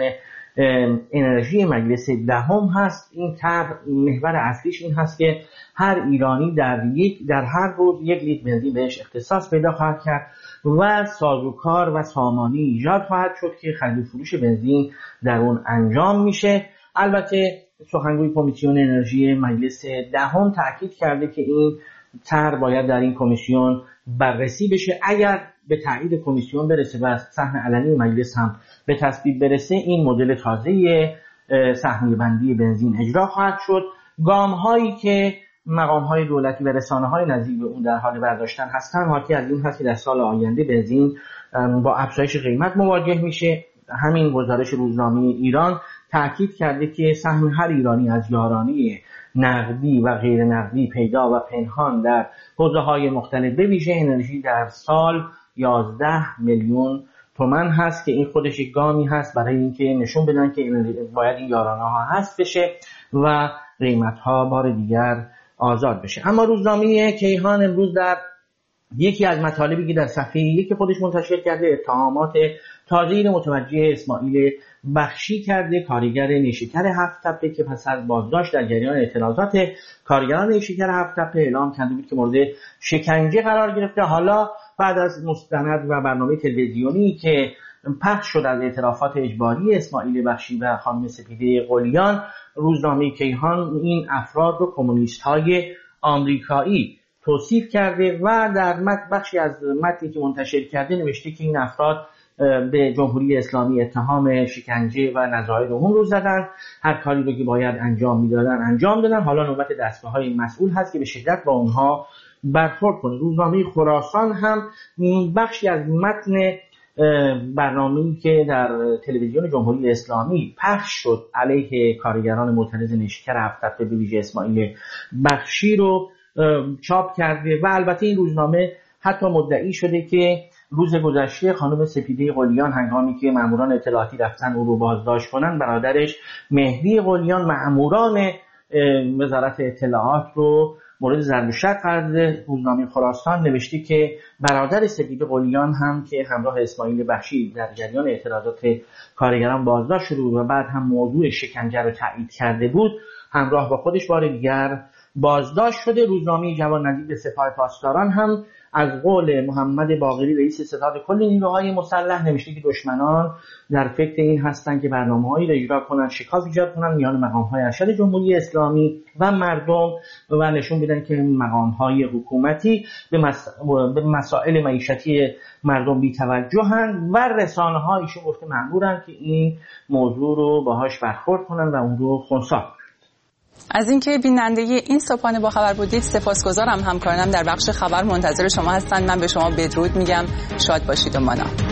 انرژی مجلس دهم هست، این طرح محور اصلیش این هست که هر ایرانی در هر روز 1 لیتر بنزین بهش اختصاص پیدا خواهد کرد و سازوکار و سامانی ایجاد خواهد شد که خرید و فروش بنزین در اون انجام میشه. البته سخنگوی کمیسیون انرژی مجلس دهم تاکید کرده که این طرح باید در این کمیسیون بررسی بشه. اگر به تایید کمیسیون برسه و صحن علنی مجلس هم به تصویب برسه، این مدل تازه سهمیه‌بندی بنزین اجرا خواهد شد. گام‌هایی که مقام‌های دولتی و رسانه‌های نزدیک به اون در حال برداشتن هستن حاکی از این هست که در سال آینده بنزین با افزایش قیمت مواجه میشه. همین گزارش روزنامه ایران تاکید کرده که سهم هر ایرانی از یارانه نقدی و غیر نقدی پیدا و پنهان در حوزه‌های مختلف به ویژه انرژی در سال 11 میلیون تومان هست که این خودش یک گامی هست برای اینکه نشون بدن که باید این یارانه ها حذف بشه و قیمت ها بار دیگر آزاد بشه. اما روزنامه کیهان امروز در یکی از مطالبی که در صفحه 1 خودش منتشر کرده اتهامات تازه‌ای متوجه اسماعیل بخشی کرده، کارگر نیشکر 7 تپه که پس از بازداشت در جریان اعتراضات کارگران نیشکر 7 تپه اعلام کرده بود که مورد شکنجه قرار گرفته. حالا بعد از مستند و برنامه تلویزیونی که پخش شد از اعترافات اجباری اسماعیل بخشی و خانم سپیده قلیان، روزنامه کیهان این افراد رو کمونیست‌های آمریکایی توصیف کرده و در بخشی از متنی که منتشر کرده نوشته که این افراد به جمهوری اسلامی اتهام شکنجه و نظایر اون رو زدن، هر کاری رو که باید انجام میدادن انجام دادن. حالا نوبت دستگاه‌های مسئول هست که به شدت با اونها برخورد کنه. روزنامه خراسان هم بخشی از متن برنامه‌ای که در تلویزیون جمهوری اسلامی پخش شد علیه کارگران معترض نیشکر 7 تپه به ویژه اسماعیل بخشی رو چاپ کرده و البته این روزنامه حتی مدعی شده که روز گذشته خانم سپیده قلیان هنگامی که ماموران اطلاعاتی رفتن او رو بازداشت کنن، برادرش مهدی قلیان ماموران وزارت اطلاعات رو مورد ضرب و شتم قرار داده. روزنامه خراسان نوشته که برادر سپیده قلیان هم که همراه اسماعیل بخشی در جریان اعتراضات کارگران بازداشت شده بود و بعد هم موضوع شکنجه رو تایید کرده بود، همراه با خودش بار دیگر بازداشت شده. روزنامه جوان ندید سپاه پاسداران هم از قول محمد باقری رئیس ستاد کل نیروهای مسلح نوشته که دشمنان در فکر این هستند که برنامه‌هایی را اجرا کنند، شکاف ایجاد کنند میان مقام‌های ارشد جمهوری اسلامی و مردم و نشون بدن که مقام‌های حکومتی به مسائل معیشتی مردم بی‌توجهند و رسانه‌ها ایشون گفته مأمورن که این موضوع رو باهاش برخورد کنن و اون رو خنثی. از اینکه بیننده این صبحانه با خبر بودید سپاسگزارم. همکارانم در بخش خبر منتظر شما هستند. من به شما بدرود میگم. شاد باشید و مانا.